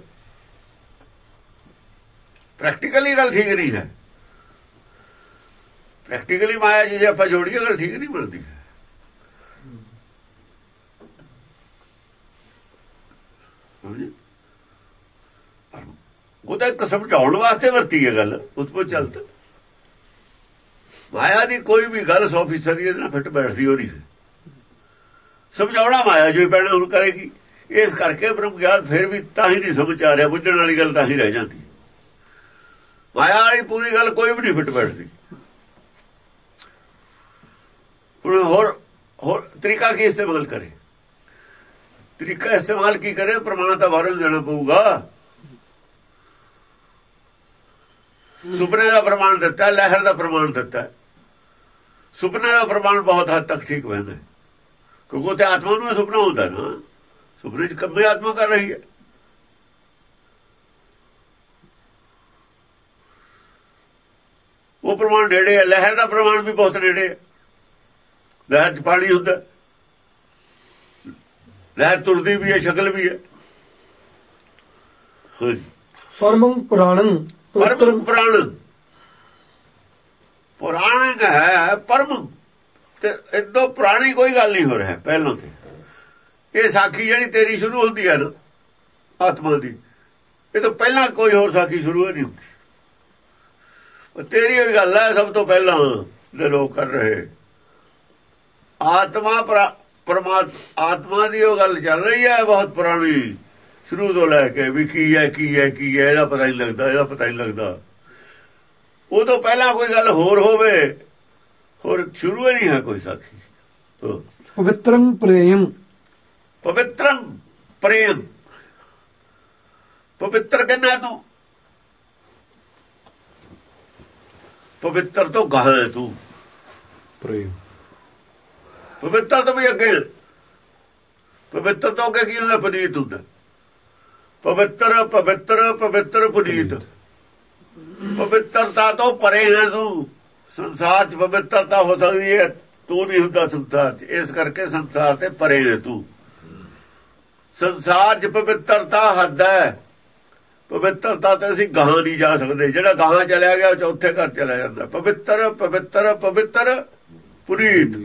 ਪ੍ਰੈਕਟੀਕਲੀ ਗੱਲ ਠੀਕ ਨਹੀਂ ਹੈ। ਪ੍ਰੈਕਟੀਕਲੀ ਮਾਇਆ ਜੇ ਆਪਾਂ ਜੋੜੀਏ ਗੱਲ ਠੀਕ ਨਹੀਂ ਬਣਦੀ। ਉਹ ਤਾਂ ਇੱਕ ਸਮਝਾਉਣ ਵਾਸਤੇ ਵਰਤੀ ਹੈ ਗੱਲ ਉਤਪਜ ਚਲਤ। ਮਾਇਆ ਦੀ ਕੋਈ ਵੀ ਗੱਲ 100% ਇਹਦੇ ਨਾਲ ਫਿੱਟ ਬੈਠਦੀ ਹੋ ਨਹੀਂ ਹੈ। ਸਮਝਾਉਣਾ ਮਾਇਆ ਜੋ ਪੈਣਾ ਹੁਣ ਕਰੇਗੀ। ਇਸ ਕਰਕੇ ਬ੍ਰਹਮ ਗਿਆਨ ਫਿਰ ਵੀ ਤਾਂ ਹੀ ਨਹੀਂ ਸਮਝ ਆ ਰਿਹਾ। ਬੁੱਝਣ ਵਾਲੀ ਗੱਲ ਤਾਂ ਹੀ ਰਹਿ ਜਾਂਦੀ। ਮਾਇਆ ਵਾਲੀ ਪੂਰੀ ਗੱਲ ਕੋਈ ਵੀ ਨਹੀਂ ਫਿੱਟ ਬੈਠਦੀ। ਹੁਣ ਹੋਰ ਤਰੀਕਾ ਕੀ ਇਸਤੇਮਾਲ ਕਰੇ? ਤਰੀਕਾ ਇਸਤੇਮਾਲ ਕੀ ਕਰੇ? ਪ੍ਰਮਾਣ ਤਾਂ ਬਾਹਰੋਂ ਦੇਣਾ ਪਊਗਾ। ਸੁਪਨੇ ਦਾ ਪ੍ਰਮਾਣ ਦਿੱਤਾ, ਲਹਿਰ ਦਾ ਪ੍ਰਮਾਣ ਦਿੱਤਾ। ਸੁਪਨੇ ਦਾ ਪ੍ਰਮਾਣ ਬਹੁਤ ਹੱਦ ਤੱਕ ਠੀਕ ਬਹਿੰਦਾ, ਕਿਉਂਕਿ ਉੱਥੇ ਆਤਮਾ ਨੂੰ ਸੁਪਨਾ ਹੁੰਦਾ ਨਾ। ਸੁਪਨੇ 'ਚ ਕੰਮੇ ਆਤਮਾ ਕਰ ਰਹੀ ਹੈ। ਉਹ ਪ੍ਰਮਾਣ ਨੇੜੇ ਹੈ। ਲਹਿਰ ਦਾ ਪ੍ਰਮਾਣ ਵੀ ਬਹੁਤ ਨੇੜੇ ਹੈ। ਲਹਿਰ 'ਚ ਪਾਣੀ ਹੁੰਦਾ, ਲਹਿਰ ਤੁਰਦੀ ਵੀ ਹੈ, ਸ਼ਕਲ ਵੀ ਹੈ। ਪਰਮ ਪੁਰਾਣੰ ਪਰਮ ਪੁਰਾਣ ਹੈ। ਪਰਮ ਤੇ ਇਦੋਂ ਪੁਰਾਣੀ ਕੋਈ ਗੱਲ ਨਹੀਂ ਹੋ ਰਿਹਾ ਪਹਿਲਾਂ ਤੇ। ਇਹ ਸਾਖੀ ਜਿਹੜੀ ਤੇਰੀ ਸ਼ੁਰੂ ਹੁੰਦੀ ਹੈ ਨਾ ਆਤਮਾ ਦੀ, ਇਹ ਤੋਂ ਪਹਿਲਾਂ ਕੋਈ ਹੋਰ ਸਾਖੀ ਸ਼ੁਰੂ ਨਹੀਂ ਹੁੰਦੀ। ਤੇਰੀ ਹੋਈ ਗੱਲ ਹੈ ਸਭ ਤੋਂ ਪਹਿਲਾਂ ਦੇ ਲੋਕ ਕਰ ਰਹੇ। ਆਤਮਾ ਪਰਮਾਤਮਾ, ਆਤਮਾ ਦੀ ਉਹ ਗੱਲ ਚੱਲ ਰਹੀ ਹੈ ਬਹੁਤ ਪੁਰਾਣੀ। ਸ਼ੁਰੂ ਤੋਂ ਲੈ ਕੇ ਵੀ ਕੀ ਹੈ ਇਹਦਾ ਪਤਾ ਨਹੀਂ ਲੱਗਦਾ ਉਹ ਤੋਂ ਪਹਿਲਾਂ ਕੋਈ ਗੱਲ ਹੋਰ ਹੋਵੇ, ਹੋਰ ਸ਼ੁਰੂ ਹੀ ਨਹੀਂ ਹੈ ਕੋਈ ਸਾਖੀ। ਪਵਿੱਤਰੰ ਪ੍ਰੇਮ, ਪਵਿੱਤਰ ਕਹਿੰਦਾ ਤੂੰ, ਪਵਿੱਤਰ ਤੋਂ ਗਾਹਾਂ ਹੈ ਤੂੰ, ਪ੍ਰੇਮ ਪਵਿੱਤਰ ਤੋਂ ਵੀ ਅੱਗੇ, ਪਵਿੱਤਰ ਤੋਂ ਅੱਗੇ ਕੀ ਹੁੰਦਾ? ਪੁਨੀਤ ਹੁੰਦਾ। ਪਵਿੱਤਰ ਪੁਨੀਤ, ਪਵਿੱਤਰਤਾ ਤੋਂ ਪਰੇ ਹੈ ਤੂੰ। ਸੰਸਾਰ 'ਚ ਪਵਿੱਤਰਤਾ ਹੋ ਸਕਦੀ ਹੈ, ਤੂੰ ਨਹੀਂ ਹੁੰਦਾ ਸੰਸਾਰ 'ਚ, ਇਸ ਕਰਕੇ ਸੰਸਾਰ ਤੇ ਪਰੇ ਹੈ ਤੂੰ। ਸੰਸਾਰ 'ਚ ਪਵਿੱਤਰਤਾ ਹੱਦ ਹੈ, ਪਵਿੱਤਰਤਾ ਤੇ ਅਸੀਂ ਗਾਹਾਂ ਨਹੀਂ ਜਾ ਸਕਦੇ। ਜਿਹੜਾ ਗਾਹਾਂ ਚਲਿਆ ਗਿਆ ਉਹ ਚੌਥੇ ਘਰ ਚਲਾ ਜਾਂਦਾ। ਪਵਿੱਤਰ ਪੁਨੀਤ,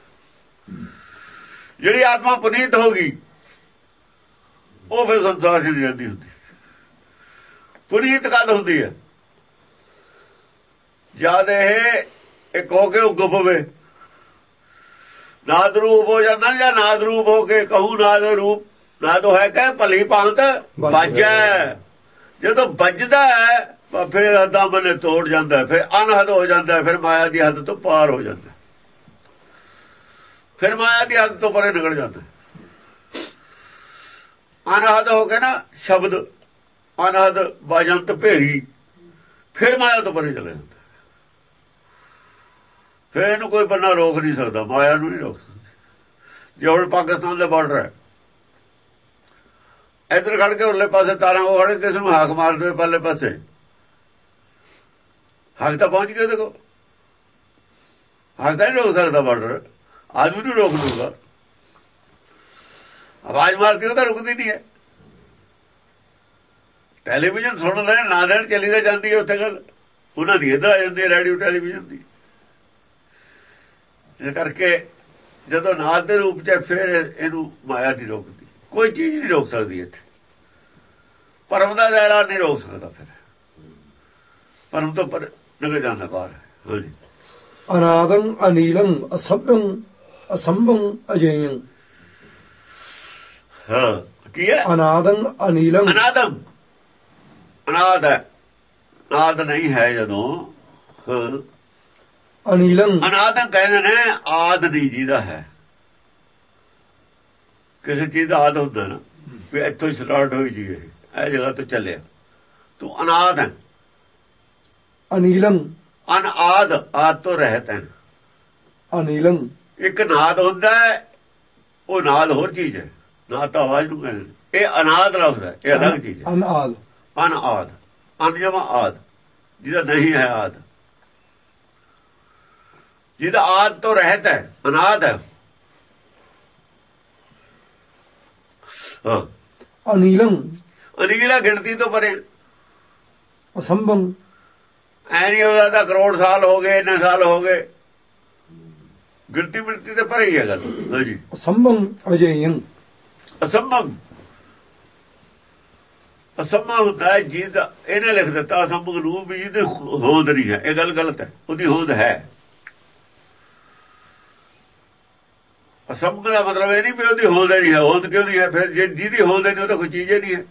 ਜਿਹੜੀ ਆਤਮਾ ਪੁਨੀਤ ਹੋ ਗਈ ਉਹ ਫਿਰ ਸੰਸਾਰ 'ਚ ਨਹੀਂ ਜਾਂਦੀ ਹੁੰਦੀ। ਪੁਨੀਤ ਕਦ ਹੁੰਦੀ ਹੈ? ਜਦ ਇਹ ਇੱਕ ਹੋ ਕੇ ਉੱਗ ਪਵੇ, ਨਾਦ ਰੂਪ ਹੋ ਜਾਂਦਾ ਜਾਂ ਨਾਦ ਰੂਪ ਹੋ ਕੇ ਕਹੂ ਨਾਦ ਰੂਪ, ਨਾਦ ਹੈ ਕਹੇ ਭਲੀ ਭਾਂਤ ਵੱਜੈ। ਜਦੋਂ ਵੱਜਦਾ ਹੈ ਫਿਰ ਹੱਦਾਂ ਬੰਨੇ ਤੋੜ ਜਾਂਦਾ, ਫਿਰ ਅਨਹਦ ਹੋ ਜਾਂਦਾ, ਫਿਰ ਮਾਇਆ ਦੀ ਹੱਦ ਤੋਂ ਪਾਰ ਹੋ ਜਾਂਦਾ, ਫਿਰ ਮਾਇਆ ਦੀ ਹੱਦ ਤੋਂ ਪਰੇ ਨਿਕਲ ਜਾਂਦਾ। ਅਨਹਦ ਹੋ ਕੇ ਨਾ ਸ਼ਬਦ ਅਨਹਦ ਵਜੰਤ ਭੇਰੀ, ਫਿਰ ਮਾਇਆ ਤੋਂ ਪਰੇ ਚਲੇ ਜਾਂਦਾ। ਫਿਰ ਇਹਨੂੰ ਕੋਈ ਬੰਨਾ ਰੋਕ ਨਹੀਂ ਸਕਦਾ, ਮਾਇਆ ਨੂੰ ਨਹੀਂ ਰੋਕ ਸਕਦਾ। ਜੇ ਹੁਣ ਪਾਕਿਸਤਾਨ ਦਾ ਬਾਰਡਰ ਹੈ, ਇੱਧਰ ਖੜ ਕੇ ਉਰਲੇ ਪਾਸੇ ਤਾਰਾਂ ਉਹ ਖੜੇ, ਕਿਸੇ ਨੂੰ ਹਾਕ ਮਾਰ ਦੇਵੇ ਪਰਲੇ ਪਾਸੇ, ਹਾਕ ਤਾਂ ਪਹੁੰਚ ਗਿਆ। ਦੇਖੋ ਹਾਕ ਤਾਂ ਨਹੀਂ ਰੋਕ ਸਕਦਾ ਬਾਰਡਰ, ਆਦਮੀ ਨੂੰ ਰੋਕ ਲੂਗਾ। ਆਵਾਜ਼ ਮਾਰਦੀ ਉਹ ਤਾਂ ਰੁਕਦੀ ਨਹੀਂ ਹੈ। ਟੈਲੀਵਿਜ਼ਨ ਸੁਣ ਲੈਣ ਨਾ ਦੇਣ ਚਲੀ ਤਾਂ ਜਾਂਦੀ ਹੈ ਉੱਥੇ ਗੱਲ, ਉਹਨਾਂ ਦੀ ਇੱਧਰ ਆ ਜਾਂਦੀ ਹੈ ਰੇਡੀਓ ਟੈਲੀਵਿਜ਼ਨ ਦੀ। ਇਸ ਕਰਕੇ ਜਦੋਂ ਨਾਦ ਦੇ ਰੂਪ 'ਚ ਫਿਰ ਇਹਨੂੰ ਮਾਇਆ ਨਹੀਂ ਰੋਕਦੀ, ਕੋਈ ਚੀਜ਼ ਨਹੀਂ ਰੋਕ ਸਕਦੀ ਇੱਥੇ। ਪਰਮ ਦਾ ਦਾਇਰਾ ਨਹੀਂ ਰੋਕ ਸਕਦਾ, ਫਿਰ ਪਰਮ ਤੋਂ ਪਰ ਨਿਕਲ ਜਾਂਦਾ ਬਾਹਰ। ਹਾਂਜੀ। ਅਨਾਦੰ ਅਨੀਲੰ ਅਸੰਭੰ ਅਜੇਯੰ। ਹਾਂ ਕੀ ਹੈ? ਅਨਾਦੰ ਅਨੀਲੰ, ਅਨਾਦ ਹੈ, ਨਾਦ ਨਹੀਂ ਹੈ ਜਦੋਂ। ਅਨੀਲੰ ਅਨਾਦ ਕਹਿੰਦੇ ਨੇ ਆਦ ਨਹੀਂ ਜਿਹਦਾ ਹੈ। ਕਿਸੇ ਚੀਜ਼ ਦਾ ਆਦ ਹੁੰਦਾ ਨਾ, ਵੀ ਇੱਥੋਂ ਹੀ ਸਟਾਰਟ ਹੋਈ ਜੀ, ਇਹ ਜਗ੍ਹਾ ਤੋਂ ਚੱਲਿਆ, ਤੂੰ ਅਨਾਦ ਹੈ। ਅਨੀਲੰ ਅਨਾਦ, ਆਦ ਤੋਂ ਰਹਿਤ ਹੈ। ਅਨੀਲੰ ਇੱਕ ਨਾਦ ਹੁੰਦਾ ਹੈ, ਉਹ ਨਾਦ ਹੋਰ ਚੀਜ਼ ਹੈ। ਨਾਦ ਤਾਂ ਆਵਾਜ਼ ਨੂੰ ਕਹਿੰਦੇ ਨੇ, ਇਹ ਅਨਾਦ ਲਫ਼ਜ਼ ਹੈ, ਇਹ ਅਲੱਗ ਚੀਜ਼ ਹੈ। ਅਨਾਦ ਅਨਜਮਾ ਆਦ, ਜਿਹਦਾ ਨਹੀਂ ਹੈ ਆਦ, ਜਿਹਦਾ ਆਦ ਤੋਂ ਰਹਿਤ ਹੈ, ਅਨਾਦ ਹੈ। ਹਾਂ। ਅਨੀਲੰ ਅਨੀਲਾ ਗਿਣਤੀ ਤੋਂ ਪਰੇ। ਅਸੰਭੰ ਐ ਨਹੀਂ ਉਹਦਾ ਤਾਂ ਕਰੋੜ ਸਾਲ ਹੋ ਗਏ, ਇੰਨੇ ਸਾਲ ਹੋ ਗਏ, ਗਿਣਤੀ ਮਿਣਤੀ ਤੇ ਪਰੇ ਹੀ ਹੈ ਗੱਲ। ਹਾਂਜੀ। ਅਸੰਭੰ ਅਜੇਯੰ। ਅਸੰਭਵ ਅਸੰਭਵ ਹੁੰਦਾ ਹੈ ਜਿਹਦਾ, ਇਹਨੇ ਲਿਖ ਦਿੱਤਾ ਅਸੰਭਵ ਨੂੰ ਵੀ ਜਿਹਦੇ ਹੋਂਦ ਨਹੀਂ ਹੈ। ਇਹ ਗੱਲ ਗਲਤ ਹੈ, ਉਹਦੀ ਹੋਂਦ ਹੈ। ਅਸੰਭਵ ਦਾ ਮਤਲਬ ਇਹ ਨਹੀਂ ਵੀ ਉਹਦੀ ਹੋਂਦ ਨਹੀਂ ਹੈ। ਹੋਂਦ ਕਿਉਂ ਨਹੀਂ ਹੈ? ਫਿਰ ਜੇ ਜਿਹਦੀ ਹੋਂਦ ਨਹੀਂ ਉਹ ਤਾਂ ਕੋਈ ਚੀਜ਼ ਹੀ ਨਹੀਂ ਹੈ।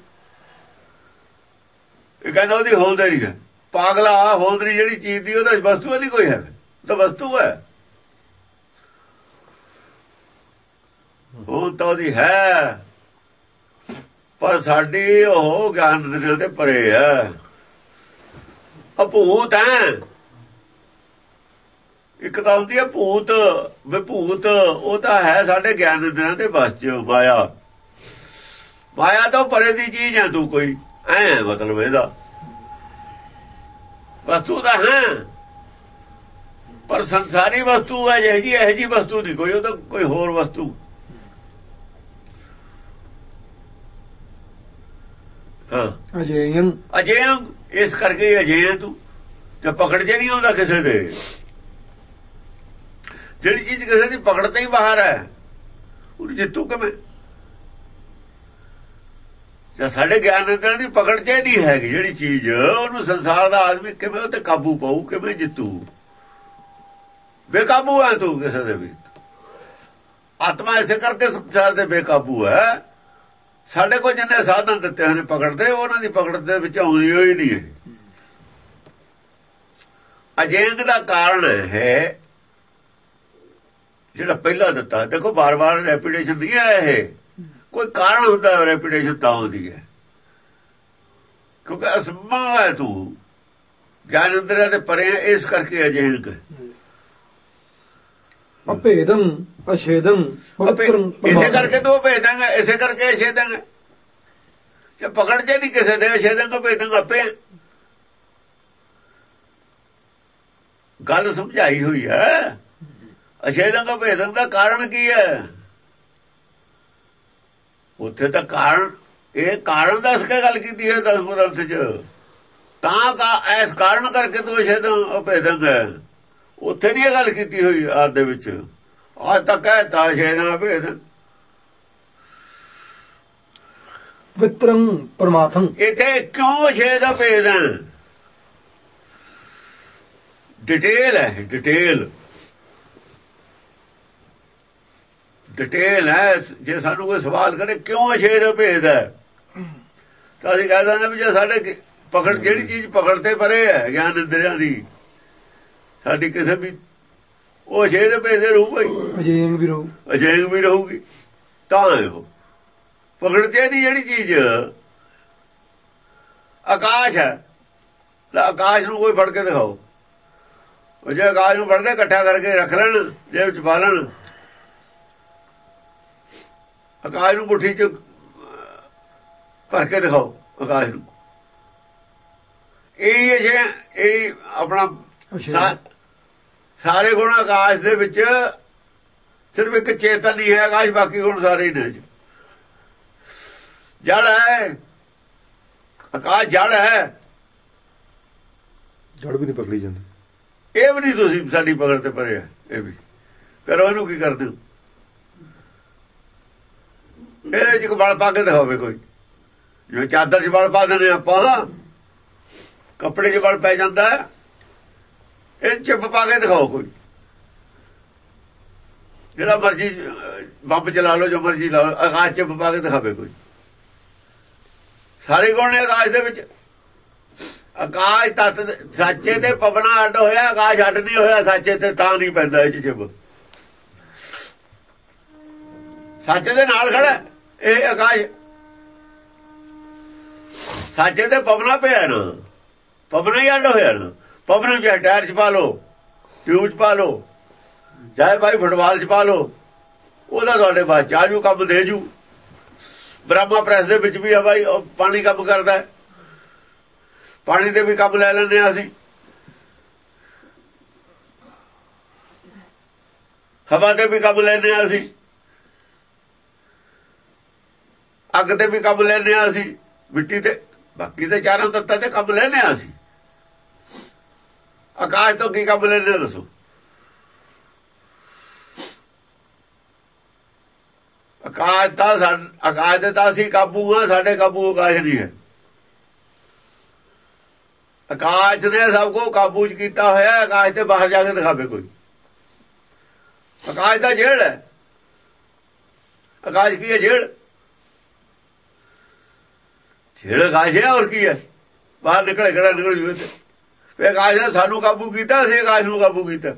ਇਹ ਕਹਿੰਦਾ ਉਹਦੀ ਹੋਂਦ ਨਹੀਂ ਹੈ। ਪਾਗਲਾ, ਹੋਂਦ ਨਹੀਂ ਜਿਹੜੀ ਚੀਜ਼ ਦੀ, ਉਹਦਾ ਵਸਤੂ ਨਹੀਂ ਕੋਈ ਹੈ, ਤਾਂ ਵਸਤੂ ਹੈ। ਹੋਂਦ ਤਾਂ ਉਹਦੀ ਹੈ, ਪਰ ਸਾਡੀ ਉਹ ਗਿਆਨ ਦੇ ਤੇ ਪਰੇ ਹੈ, ਅਭੂਤ ਹੈ। ਇੱਕ ਤਾਂ ਹੁੰਦੀ ਹੈ ਭੂਤ, ਵਿਭੂਤ, ਉਹ ਤਾਂ ਹੈ ਸਾਡੇ ਗਿਆਨ ਦੇ ਤੇ ਬਸ ਚ। ਮਾਇਆ ਤੋਂ ਪਰੇ ਦੀ ਚੀਜ਼ ਹੈ ਤੂੰ ਕੋਈ, ਐ ਮਤਲਬ ਇਹਦਾ। ਵਸਤੂ ਤਾਂ ਹੈ, ਪਰ ਸੰਸਾਰੀ ਵਸਤੂ ਹੈ ਜਿਹੋ ਜਿਹੀ ਵਸਤੂ ਨਹੀਂ ਕੋਈ, ਉਹ ਤਾਂ ਕੋਈ ਹੋਰ ਵਸਤੂ। ਅਜੇਯੰ ਅਜੇਯੰ, ਇਸ ਕਰਕੇ ਅਜੇਯ ਤੂੰ ਤੇ ਪਕੜ ਜੇ ਨਹੀਂ ਆਉਂਦਾ ਕਿਸੇ ਦੇ। ਜਿਹੜੀ ਚੀਜ਼ ਕਿਸੇ ਦੀ ਪਕੜ ਤੇ ਹੀ ਬਾਹਰ ਹੈ, ਉਹ ਜਿੱਤੂ ਕਿਵੇਂ? ਜਾਂ ਸਾਡੇ ਗਿਆਨ ਅੰਦਰ ਦੀ ਪਕੜ ਚ ਨਹੀਂ ਹੈਗੀ ਜਿਹੜੀ ਚੀਜ਼, ਉਹਨੂੰ ਸੰਸਾਰ ਦਾ ਆਦਮੀ ਕਿਵੇਂ ਉਹ ਤੇ ਕਾਬੂ ਪਾਊ, ਕਿਵੇਂ ਜਿੱਤੂ? ਬੇਕਾਬੂ ਹੈ ਤੂੰ ਕਿਸੇ ਦੇ ਵੀ। ਆਤਮਾ ਇਸੇ ਕਰਕੇ ਸੰਸਾਰ ਦੇ ਬੇਕਾਬੂ ਹੈ, ਸਾਡੇ ਕੋਲ ਜਿੰਨੇ ਸਾਧਨ ਦਿੱਤੇ ਹੋਏ ਨੇ ਪਕੜਦੇ, ਉਹਨਾਂ ਦੀ ਪਕੜ ਦੇ ਵਿੱਚ ਆਉਂਦੀ ਹੋਈ ਨਹੀਂ ਹੈ। ਅਜੇਂਗ ਦਾ ਕਾਰਨ ਹੈ ਜਿਹੜਾ ਪਹਿਲਾਂ ਦਿੱਤਾ। ਦੇਖੋ ਬਾਰ-ਬਾਰ ਰੈਪੂਟੇਸ਼ਨ ਨਹੀਂ ਆਇਆ, ਇਹ ਕੋਈ ਕਾਰਨ ਹੁੰਦਾ ਰੈਪੂਟੇਸ਼ਨ ਤਾਂ ਆਉਂਦੀ ਹੈ, ਕਿਉਂਕਿ ਅਸਮਾ ਹੈ ਤੂੰ ਗਿਆਨ ਇੰਦਰੀਆਂ ਦੇ ਪਰੇ, ਇਸ ਕਰਕੇ ਅਜੇਂਗ। ਅਭੇਦੰ ਅਛੇਦੰ ਇਸੇ ਕਰਕੇ ਤੂੰ ਭੇਦਾਂਗਾ, ਇਸੇ ਕਰਕੇ ਅਛੇਦਾਂਗਾ। ਜੇ ਪਕੜ ਜੇ ਨਹੀਂ ਕਿਸੇ ਦੇ ਅਛੇਦਾਂਗਾ ਭੇਦਾਂਗਾ ਆਪੇ। ਗੱਲ ਸਮਝਾਈ ਹੋਈ ਹੈ। ਅਛੇਦਾਂਗਾ ਭੇਦਨ ਦਾ ਕਾਰਨ ਕੀ ਹੈ? ਉੱਥੇ ਤਾਂ ਕਾਰਨ, ਇਹ ਕਾਰਨ ਦੱਸ ਕੇ ਗੱਲ ਕੀਤੀ ਹੈ 10 ਗ੍ਰੰਥ ਚ, ਤਾਂ ਇਸ ਕਾਰਨ ਕਰਕੇ ਤੂੰ ਅਛੇਦਾਂ ਭੇਦਾਂਗਾ। ਉੱਥੇ ਨਹੀਂ ਇਹ ਗੱਲ ਕੀਤੀ ਹੋਈ ਆਦ ਦੇ ਵਿੱਚ। ਅੱਜ ਤੱਕ ਕਹਿਤਾ ਅਛੇਦਾਂ ਭੇਦ। ਪਵਿੱਤਰੰ ਪਰਮਾਤਮ, ਇੱਥੇ ਕਿਉਂ ਅਛੇਦ ਭੇਦ ਹੈ? ਡਿਟੇਲ ਹੈ, ਡਿਟੇਲ ਹੈ। ਜੇ ਸਾਨੂੰ ਕੋਈ ਸਵਾਲ ਕਰੇ ਕਿਉਂ ਅਛੇਦ ਭੇਦ ਹੈ, ਤਾਂ ਅਸੀਂ ਕਹਿ ਦਿੰਦੇ ਵੀ ਜੇ ਸਾਡੇ ਪਕੜ, ਜਿਹੜੀ ਚੀਜ਼ ਪਕੜ ਤੇ ਪਰੇ ਹੈ ਗਿਆਨ ਇੰਦਰੀਆਂ ਦੀ, ਸਾਡੀ ਕਿਸੇ ਵੀ, ਉਹ ਅਛੇਦ ਭੇਦ ਰਹੂਗਾ ਹੀ, ਅਜੇਂਗ ਵੀ ਰਹੂਗੀ। ਤਾਂ ਉਹ ਪਕੜਦੇ ਨਹੀਂ ਜਿਹੜੀ ਚੀਜ਼। ਆਕਾਸ਼ ਹੈ, ਆਕਾਸ਼ ਨੂੰ ਕੋਈ ਫੜ ਕੇ ਦਿਖਾਓ। ਜੇ ਆਕਾਸ਼ ਨੂੰ ਫੜਦੇ ਇਕੱਠਾ ਕਰਕੇ ਰੱਖ ਲੈਣ, ਜੇਬ ਚ ਪਾ ਲੈਣ, ਆਕਾਸ਼ ਨੂੰ ਮੁੱਠੀ ਚ ਭਰ ਕੇ ਦਿਖਾਓ ਆਕਾਸ਼ ਨੂੰ। ਇਹ ਆਪਣਾ ਸਾਰੇ ਗੁਣ ਆਕਾਸ਼ ਦੇ ਵਿੱਚ, ਸਿਰਫ ਇੱਕ ਚੇਤਨ ਹੀ ਹੈ ਆਕਾਸ਼, ਬਾਕੀ ਗੁਣ ਸਾਰੇ ਹੀ ਨੇ। ਜੜ ਹੈ ਆਕਾਸ਼, ਜੜ ਹੈ, ਜੜ ਵੀ ਨਹੀਂ ਪਕੜੀ ਜਾਂਦੀ। ਇਹ ਵੀ ਨਹੀਂ ਤੁਸੀਂ ਸਾਡੀ ਪਕੜ ਤੇ ਪਰੇ ਹੈ। ਇਹ ਵੀ ਕਰੋ, ਇਹਨੂੰ ਕੀ ਕਰਦੇ ਹੋ? ਇਹਦੇ ਚ ਬਲ ਪਾ ਕੇ ਦਿਖਾਵੇ ਕੋਈ, ਜਿਵੇਂ ਚਾਦਰ ਚ ਬਲ ਪਾ ਦਿੰਦੇ ਆਪਾਂ, ਕੱਪੜੇ ਚ ਬਲ ਪੈ ਜਾਂਦਾ, ਇਹ ਚਿੱਪ ਪਾ ਕੇ ਦਿਖਾਓ ਕੋਈ। ਜਿਹੜਾ ਮਰਜੀ ਬੰਬ ਚਲਾ ਲਓ, ਜੋ ਮਰਜੀ ਲਾ ਲਓ, ਆਕਾਸ਼ ਚਿੱਪ ਪਾ ਕੇ ਦਿਖਾਵੇ ਕੋਈ। ਸਾਰੇ ਗੁਣ ਨੇ ਆਕਾਸ਼ ਦੇ ਵਿੱਚ। ਆਕਾਸ਼ ਤੱਤ ਸੱਚੇ ਤੇ ਪਵਨਾ ਅੱਡ ਹੋਇਆ, ਆਕਾਸ਼ ਅੱਡ ਨਹੀਂ ਹੋਇਆ ਸੱਚੇ ਤੇ, ਤਾਂ ਨਹੀਂ ਪੈਂਦਾ ਇਹ ਚਿੱਪ। ਸੱਚੇ ਦੇ ਨਾਲ ਖੜਾ ਇਹ ਆਕਾਸ਼, ਸੱਚੇ ਤੇ ਪਵਨਾ ਪਿਆ ਨਾ, ਪਵਨਾ ਹੀ ਅੱਡ ਹੋਇਆ ਨਾ। ਪਵਨ ਨੂੰ ਚਾਹੇ ਟਾਇਰ ਚ ਪਾ ਲਓ, ਟਿਊਬ ਚ ਪਾ ਲਓ, ਚਾਹੇ ਭਾਈ ਫੁੱਟਬਾਲ ਚ ਪਾ ਲਓ, ਉਹਦਾ ਤੁਹਾਡੇ ਬਾਅਦ ਚਾਹੂ ਕੰਮ ਦੇ ਜੂ। ਬ੍ਰਹਮਾ ਪ੍ਰੈਸ ਦੇ ਵਿੱਚ ਵੀ ਆ ਭਾਈ, ਪਾਣੀ ਕੰਮ ਕਰਦਾ, ਪਾਣੀ ਦੇ ਵੀ ਕੰਮ ਲੈ ਲੈਂਦੇ ਹਾਂ ਅਸੀਂ। ਹਵਾ ਤੇ ਵੀ ਕੰਮ ਲੈਂਦੇ ਹਾਂ ਅਸੀਂ, ਅੱਗ ਤੇ ਵੀ ਕੰਮ ਲੈਂਦੇ ਹਾਂ ਅਸੀਂ, ਮਿੱਟੀ ਤੇ, ਬਾਕੀ ਤੇ ਚਾਰਾਂ ਤੱਤਾਂ ਤੇ ਕੰਮ ਲੈਂਦੇ ਹਾਂ ਅਸੀਂ। ਆਕਾਸ਼ ਤੋਂ ਕੀ ਕੰਮ ਲੈਂਦੇ ਦੱਸੋ? ਆਕਾਸ਼ ਤਾਂ ਆਕਾਸ਼ ਦੇ ਤਾਂ ਅਸੀਂ ਕਾਬੂ ਹਾਂ, ਸਾਡੇ ਕਾਬੂ ਆਕਾਸ਼ ਨਹੀਂ ਹੈ। ਆਕਾਸ਼ ਨੇ ਸਭ ਕੋ ਕਾਬੂ ਚ ਕੀਤਾ ਹੋਇਆ। ਆਕਾਸ਼ ਤੇ ਬਾਹਰ ਜਾ ਕੇ ਦਿਖਾਵੇ ਕੋਈ। ਆਕਾਸ਼ ਦਾ ਜੇੜ ਹੈ। ਆਕਾਸ਼ ਕੀ ਹੈ? ਜੇੜ। ਜੇੜ ਆਕਾਸ਼ ਹੈ, ਹੋਰ ਕੀ ਹੈ? ਬਾਹਰ ਨਿਕਲੇ ਕਿਹੜਾ ਨਿਕਲ ਜੂਏ ਤੇ। ਫਿਰ ਆਕਾਸ਼ ਨੇ ਸਾਨੂੰ ਕਾਬੂ ਕੀਤਾ, ਅਸੀਂ ਆਕਾਸ਼ ਨੂੰ ਕਾਬੂ ਕੀਤਾ।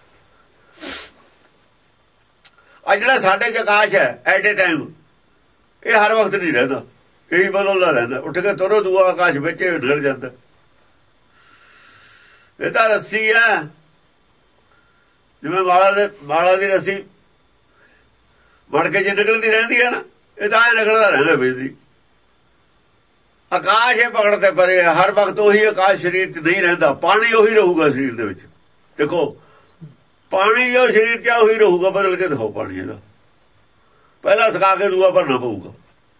ਆ ਜਿਹੜਾ ਸਾਡੇ ਚ ਆਕਾਸ਼ ਹੈ ਐਟ ਏ ਟਾਈਮ, ਇਹ ਹਰ ਵਕਤ ਨਹੀਂ ਰਹਿੰਦਾ, ਇਹੀ ਬਦਲਦਾ ਰਹਿੰਦਾ। ਉੱਠ ਕੇ ਤੁਰੋ, ਦੂਆ ਆਕਾਸ਼ ਵਿੱਚ ਨਿਕਲ ਜਾਂਦਾ। ਇਹ ਤਾਂ ਰੱਸੀ ਹੈ, ਜਿਵੇਂ ਵਾਲਾ ਦੀ ਰੱਸੀ ਮੜ ਕੇ ਜੇ ਨਿਕਲਦੀ ਰਹਿੰਦੀ ਹੈ ਨਾ, ਇਹ ਤਾਂ ਐ ਨਿਕਲਦਾ ਰਹਿੰਦਾ ਵੇਚਦੀ। ਆਕਾਸ਼ ਇਹ ਪਕੜ ਤੇ ਪਰੇ, ਹਰ ਵਕਤ ਉਹੀ ਆਕਾਸ਼ ਸਰੀਰ 'ਚ ਨਹੀਂ ਰਹਿੰਦਾ। ਪਾਣੀ ਉਹੀ ਰਹੂਗਾ ਸਰੀਰ ਦੇ ਵਿੱਚ। ਦੇਖੋ ਪਾਣੀ ਜੋ ਸਰੀਰ 'ਚ ਉਹੀ ਰਹੂਗਾ, ਬਦਲ ਕੇ ਦਿਖਾਓ ਪਾਣੀ ਇਹਦਾ। ਪਹਿਲਾਂ ਸੁਕਾ ਕੇ ਦੂਆ ਭਰਨਾ ਪਊਗਾ।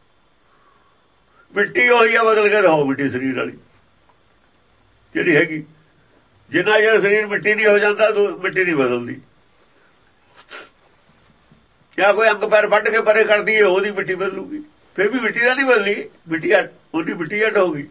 ਮਿੱਟੀ ਉਹੀ ਆ, ਬਦਲ ਕੇ ਦਿਖਾਓ ਮਿੱਟੀ ਸਰੀਰ ਵਾਲੀ ਜਿਹੜੀ ਹੈਗੀ। ਜਿੰਨਾ ਚਿਰ ਸਰੀਰ ਮਿੱਟੀ ਨਹੀਂ ਹੋ ਜਾਂਦਾ, ਮਿੱਟੀ ਨਹੀਂ ਬਦਲਦੀ। ਜਾਂ ਕੋਈ ਅੰਗ ਪੈਰ ਵੱਢ ਕੇ ਪਰੇ ਕਰਦੀ ਹੈ, ਉਹਦੀ ਮਿੱਟੀ ਬਦਲੂਗੀ। ਫਿਰ ਵੀ ਮਿੱਟੀ ਦਾ ਨਹੀਂ ਬਦਲੀ, ਮਿੱਟੀ ਉਹਦੀ ਮਿੱਟੀ ਅੱਡ ਹੋ ਗਈ।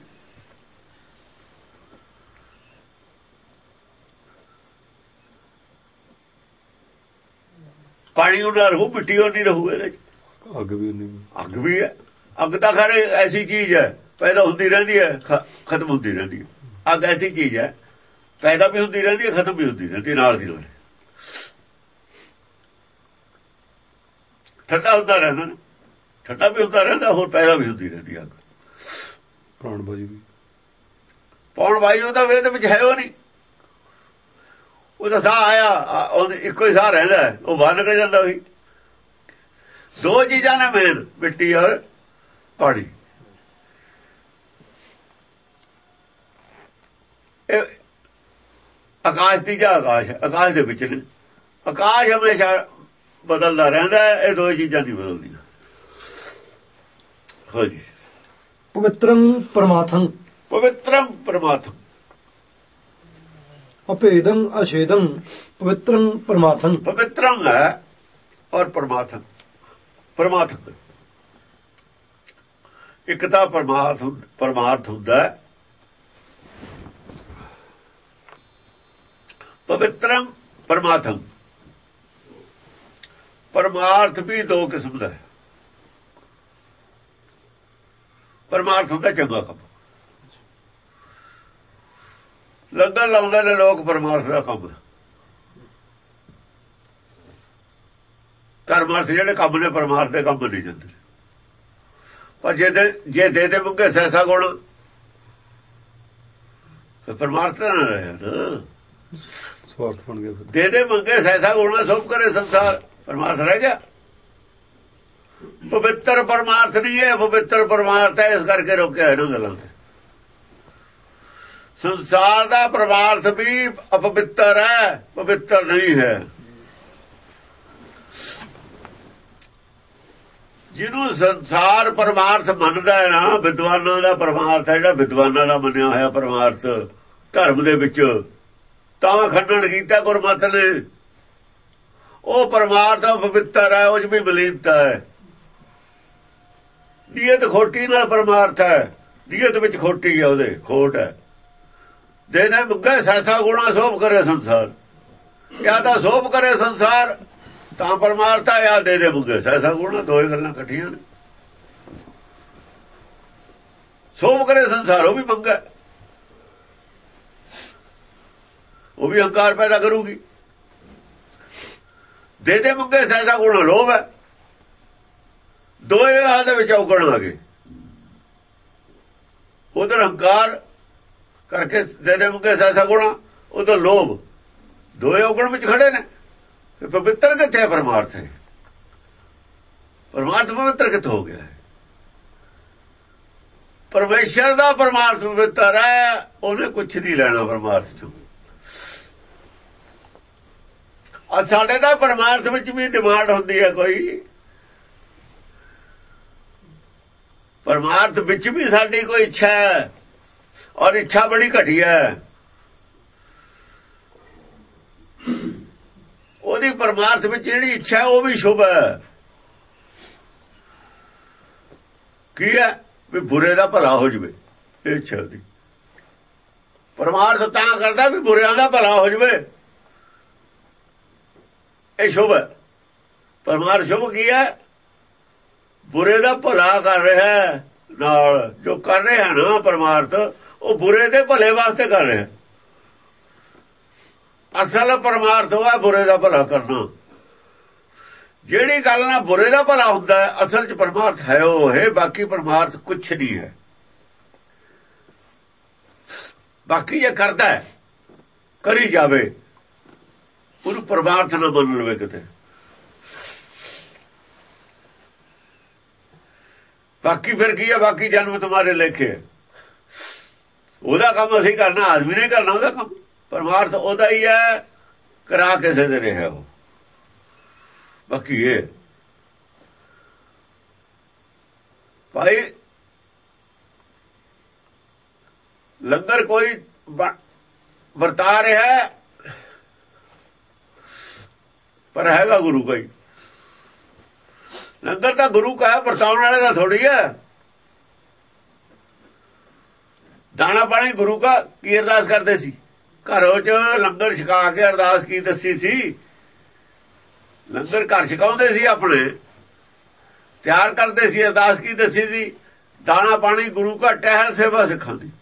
ਪਾਣੀ ਉਹਨਾਂ ਰਹੂ, ਮਿੱਟੀ ਉਹ ਨਹੀਂ ਰਹੂ। ਇਹਦੇ ਚ ਅੱਗ ਵੀ ਹੈ। ਅੱਗ ਤਾਂ ਖੈਰ ਐਸੀ ਚੀਜ਼ ਹੈ, ਪੈਦਾ ਹੁੰਦੀ ਰਹਿੰਦੀ ਹੈ, ਖਤਮ ਹੁੰਦੀ ਰਹਿੰਦੀ ਹੈ। ਅੱਗ ਐਸੀ ਚੀਜ਼ ਹੈ, ਪੈਦਾ ਵੀ ਹੁੰਦੀ ਰਹਿੰਦੀ ਹੈ, ਖਤਮ ਵੀ ਹੁੰਦੀ ਰਹਿੰਦੀ ਨਾਲ ਦੀ ਨਾਲ। ਠੰਡਾ ਹੁੰਦਾ ਰਹਿੰਦਾ ਨਾ, ਠੰਡਾ ਵੀ ਹੁੰਦਾ ਰਹਿੰਦਾ, ਹੋਰ ਪੈਦਾ ਵੀ ਹੁੰਦੀ ਰਹਿੰਦੀ ਅੱਗ। ਪ੍ਰਾਣ ਵਾਯੂ ਵੀ, ਪੌਣ ਵਾਯੂ ਤਾਂ ਵੇਦ ਵਿੱਚ ਹੈ ਉਹ ਨਹੀਂ। ਉਹਦਾ ਸਾਹ ਆਇਆ, ਉਹ ਇੱਕੋ ਹੀ ਸਾਹ ਰਹਿੰਦਾ, ਉਹ ਬਾਹਰ ਨਿਕਲ ਜਾਂਦਾ। ਉਹੀ ਦੋ ਚੀਜ਼ਾਂ ਨੇ ਮੇਨ, ਮਿੱਟੀ ਔਰ ਪਾਣੀ। ਇਹ ਆਕਾਸ਼ ਤੀਜਾ ਆਕਾਸ਼ ਹੈ, ਆਕਾਸ਼ ਦੇ ਵਿੱਚ ਨੇ। ਆਕਾਸ਼ ਹਮੇਸ਼ਾ ਬਦਲਦਾ ਰਹਿੰਦਾ, ਇਹ ਦੋ ਚੀਜ਼ਾਂ ਨਹੀਂ ਬਦਲਦੀਆਂ। ਹਾਂਜੀ। ਪਵਿੱਤਰੰ ਪਰਮਾਰਥੰ, ਪਵਿੱਤਰਮ ਪਰਮਾਤਮ, ਅਭੇਦੰ ਅਛੇਦੰ ਪਵਿੱਤਰੰ ਪਰਮਾਰਥੰ। ਪਵਿੱਤਰਮ ਹੈ ਔਰ ਪਰਮਾਤਮ, ਪਰਮਾਤਮ ਇੱਕ ਤਾਂ ਪਰਮਾਰਥ ਹੁੰਦਾ। ਪਵਿੱਤਰਮ ਪਰਮਾਤਮ, ਪਰਮਾਰਥ ਵੀ ਦੋ ਕਿਸਮ ਦਾ ਹੈ। ਪਰਮਾਰਥ ਹੁੰਦਾ ਚੰਗਾ ਕੰਮ, ਲੰਗਰ ਲਾਉਂਦੇ ਨੇ ਲੋਕ, ਪਰਮਾਰਥ ਦਾ ਕੰਮ। ਧਰਮਾਰਥ ਜਿਹੜੇ ਕੰਮ ਨੇ, ਪਰਮਾਰਥ ਦੇ ਕੰਮ ਨਹੀਂ ਜਾਂਦੇ। ਪਰ ਜੇ ਦੇ ਮੰਗੇ ਸੈਸਾ ਗੁਣ, ਫਿਰ ਪਰਮਾਰਥ ਨਾ ਰਿਹਾ ਨਾ, ਸਵਾਰਥ ਬਣ ਗਿਆ। ਦੇ ਮੰਗੇ ਸੈਸਾ ਗੁਣ, ਸਭ ਕਰੇ ਸੰਸਾਰ, ਪਰਮਾਰਥ ਰਹਿ ਗਿਆ। ਪਵਿੱਤਰ ਪਰਮਾਰਥ ਨਹੀਂ ਹੈ, ਪਵਿੱਤਰ ਪਰਮਾਰਥ ਹੈ। ਇਸ ਕਰਕੇ ਰੋਕਿਆ ਇਹਨਾਂ ਗੱਲਾਂ ਤੇ। ਸੰਸਾਰ ਦਾ ਪਰਮਾਰਥ ਵੀ ਅਪਵਿੱਤਰ ਹੈ, ਪਵਿੱਤਰ ਨਹੀਂ ਹੈ। ਜਿਹਨੂੰ ਸੰਸਾਰ ਪਰਮਾਰਥ ਮੰਨਦਾ ਹੈ ਨਾ, ਵਿਦਵਾਨਾਂ ਦਾ ਪਰਮਾਰਥ ਹੈ, ਜਿਹੜਾ ਵਿਦਵਾਨਾਂ ਦਾ ਮੰਨਿਆ ਹੋਇਆ ਪਰਮਾਰਥ ਧਰਮ ਦੇ ਵਿੱਚ, ਤਾਂ ਖੰਡਨ ਕੀਤਾ ਗੁਰਮਤਿ ਨੇ। ਉਹ ਪਰਮਾਰਥ ਪਵਿੱਤਰ ਹੈ, ਉਹ 'ਚ ਵੀ ਮਲੀਨਤਾ ਹੈ। ਨੀਅਤ ਖੋਟੀ ਨਾਲ ਪਰਮਾਰਥ ਹੈ, ਨੀਅਤ ਵਿੱਚ ਖੋਟੀ ਹੈ, ਉਹਦੇ ਖੋਟ ਹੈ। ਦੇ ਮੁੱਗੇ ਸੈਸਾ ਗੁਣਾ ਸੋਭ ਕਰੇ ਸੰਸਾਰ, ਜਾਂ ਤਾਂ ਸੋਭ ਕਰੇ ਸੰਸਾਰ ਤਾਂ ਪਰਮਾਰਥ ਹੈ, ਜਾਂ ਦੇ ਮੁੱਗੇ ਸੈਸਾ ਗੁਣਾ, ਦੋ ਹੀ ਗੱਲਾਂ ਇਕੱਠੀਆਂ ਨੇ। ਸੋਭ ਕਰੇ ਸੰਸਾਰ ਉਹ ਵੀ ਮੰਗਾ, ਉਹ ਵੀ ਹੰਕਾਰ ਪੈਦਾ ਕਰੂਗੀ। ਦੇ ਮੁੱਗੇ ਸੈਸਾ ਗੁਣਾ ਲੋਭ ਹੈ। ਦੋਏ ਹਾਲ ਦੇ ਵਿੱਚ ਔਗਣ ਆ ਗਏ। ਉਧਰ ਹੰਕਾਰ ਕਰਕੇ ਦੇ ਮੁੱਗੇ ਸੈਸਾ ਗੁਣਾ, ਉਧਰ ਲੋਭ, ਦੋਏ ਔਗਣ ਵਿੱਚ ਖੜੇ ਨੇ। ਪਵਿੱਤਰ ਕਿੱਥੇ ਪਰਮਾਰਥ ਹੈ? ਪਰਮਾਰਥ ਪਵਿੱਤਰ ਕਿੱਥੋਂ ਹੋ ਗਿਆ ਹੈ? ਪਰਮੇਸ਼ਰ ਦਾ ਪਰਮਾਰਥ ਪਵਿੱਤਰ ਹੈ, ਉਹਨੇ ਕੁਛ ਨਹੀਂ ਲੈਣਾ ਪਰਮਾਰਥ ਚੋਂ। ਆ ਸਾਡੇ ਦਾ ਪਰਮਾਰਥ ਵਿੱਚ ਵੀ ਡਿਮਾਂਡ ਹੁੰਦੀ ਹੈ ਕੋਈ, ਪਰਮਾਰਥ ਵਿੱਚ ਵੀ ਸਾਡੀ ਕੋਈ ਇੱਛਾ ਹੈ, ਔਰ ਇੱਛਾ ਬੜੀ ਘਟੀਆ ਹੈ। ਉਹਦੀ ਪਰਮਾਰਥ ਵਿੱਚ ਜਿਹੜੀ ਇੱਛਾ ਹੈ ਉਹ ਵੀ ਸ਼ੁਭ ਹੈ। ਕੀ ਹੈ? ਵੀ ਬੁਰੇ ਦਾ ਭਲਾ ਹੋ ਜਵੇ, ਇਹ ਇੱਛਾ ਦੀ। ਪਰਮਾਰਥ ਤਾਂ ਕਰਦਾ ਵੀ ਬੁਰਿਆਂ ਦਾ ਭਲਾ ਹੋ ਜਵੇ, ਇਹ ਸ਼ੁਭ ਹੈ। ਪਰਮਾਰਥ ਸ਼ੁਭ ਕੀ ਹੈ? ਬੁਰੇ ਦਾ ਭਲਾ ਕਰ ਰਿਹਾ ਨਾਲ, ਜੋ ਕਰ ਰਿਹਾ ਨਾ ਪਰਮਾਰਥ, ਉਹ ਬੁਰੇ ਦੇ ਭਲੇ ਵਾਸਤੇ ਕਰ ਰਿਹਾ। ਅਸਲ ਪਰਮਾਰਥ ਉਹ ਹੈ ਬੁਰੇ ਦਾ ਭਲਾ ਕਰਨਾ। ਜਿਹੜੀ ਗੱਲ ਨਾਲ ਬੁਰੇ ਦਾ ਭਲਾ ਹੁੰਦਾ ਹੈ, ਅਸਲ 'ਚ ਪਰਮਾਰਥ ਹੈ ਉਹ ਹੈ। ਬਾਕੀ ਪਰਮਾਰਥ ਕੁਛ ਨਹੀਂ ਹੈ। ਬਾਕੀ ਜੇ ਕਰਦਾ ਹੈ, ਕਰੀ ਜਾਵੇ, ਉਹਨੂੰ ਪਰਮਾਰਥ ਨਾ ਮੰਨ ਲਵੇ ਕਿਤੇ। ਬਾਕੀ ਫਿਰ ਕੀ ਹੈ? ਬਾਕੀ ਜਨਮ ਤੁਹਾਰੇ ਲੇਖੇ। ਉਹਦਾ ਕੰਮ ਅਸੀਂ ਕਰਨਾ, ਆਦਮੀ ਨਹੀਂ ਕਰਨਾ ਉਹਦਾ ਕੰਮ। ਪਰਮਾਰਥ ਉਹਦਾ ਹੀ ਹੈ, ਕਰਾ ਕਿਸੇ ਦੇ ਰਿਹਾ ਉਹ। ਬਾਕੀ ਇਹ ਭਾਈ ਲੰਗਰ ਕੋਈ ਵਰਤਾ ਰਿਹਾ, ਪਰ ਹੈਗਾ ਗੁਰੂ का ही। ਲੰਗਰ ਤਾਂ ਗੁਰੂ का है, ਵਰਤਾਉਣ ਵਾਲੇ ਦਾ ਥੋੜੀ ਹੈ। ਦਾਣਾ ਪਾਣੀ ਗੁਰੂ का। ਕੀ ਅਰਦਾਸ ਕਰਦੇ ਸੀ ਘਰੋਂ ਚ? ਲੰਗਰ ਛਕਾ ਕੇ ਅਰਦਾਸ ਕੀ ਦੱਸੀ ਸੀ? ਲੰਗਰ ਘਰ ਛਕਾਉਂਦੇ ਸੀ ਆਪਣੇ, ਤਿਆਰ ਕਰਦੇ ਸੀ। ਅਰਦਾਸ ਕੀ ਦੱਸੀ ਸੀ? ਦਾਣਾ ਪਾਣੀ ਗੁਰੂ ਘਾ ਟਹਿਲ ਸੇਵਾ ਸਿੱਖਾਂ ਦੀ।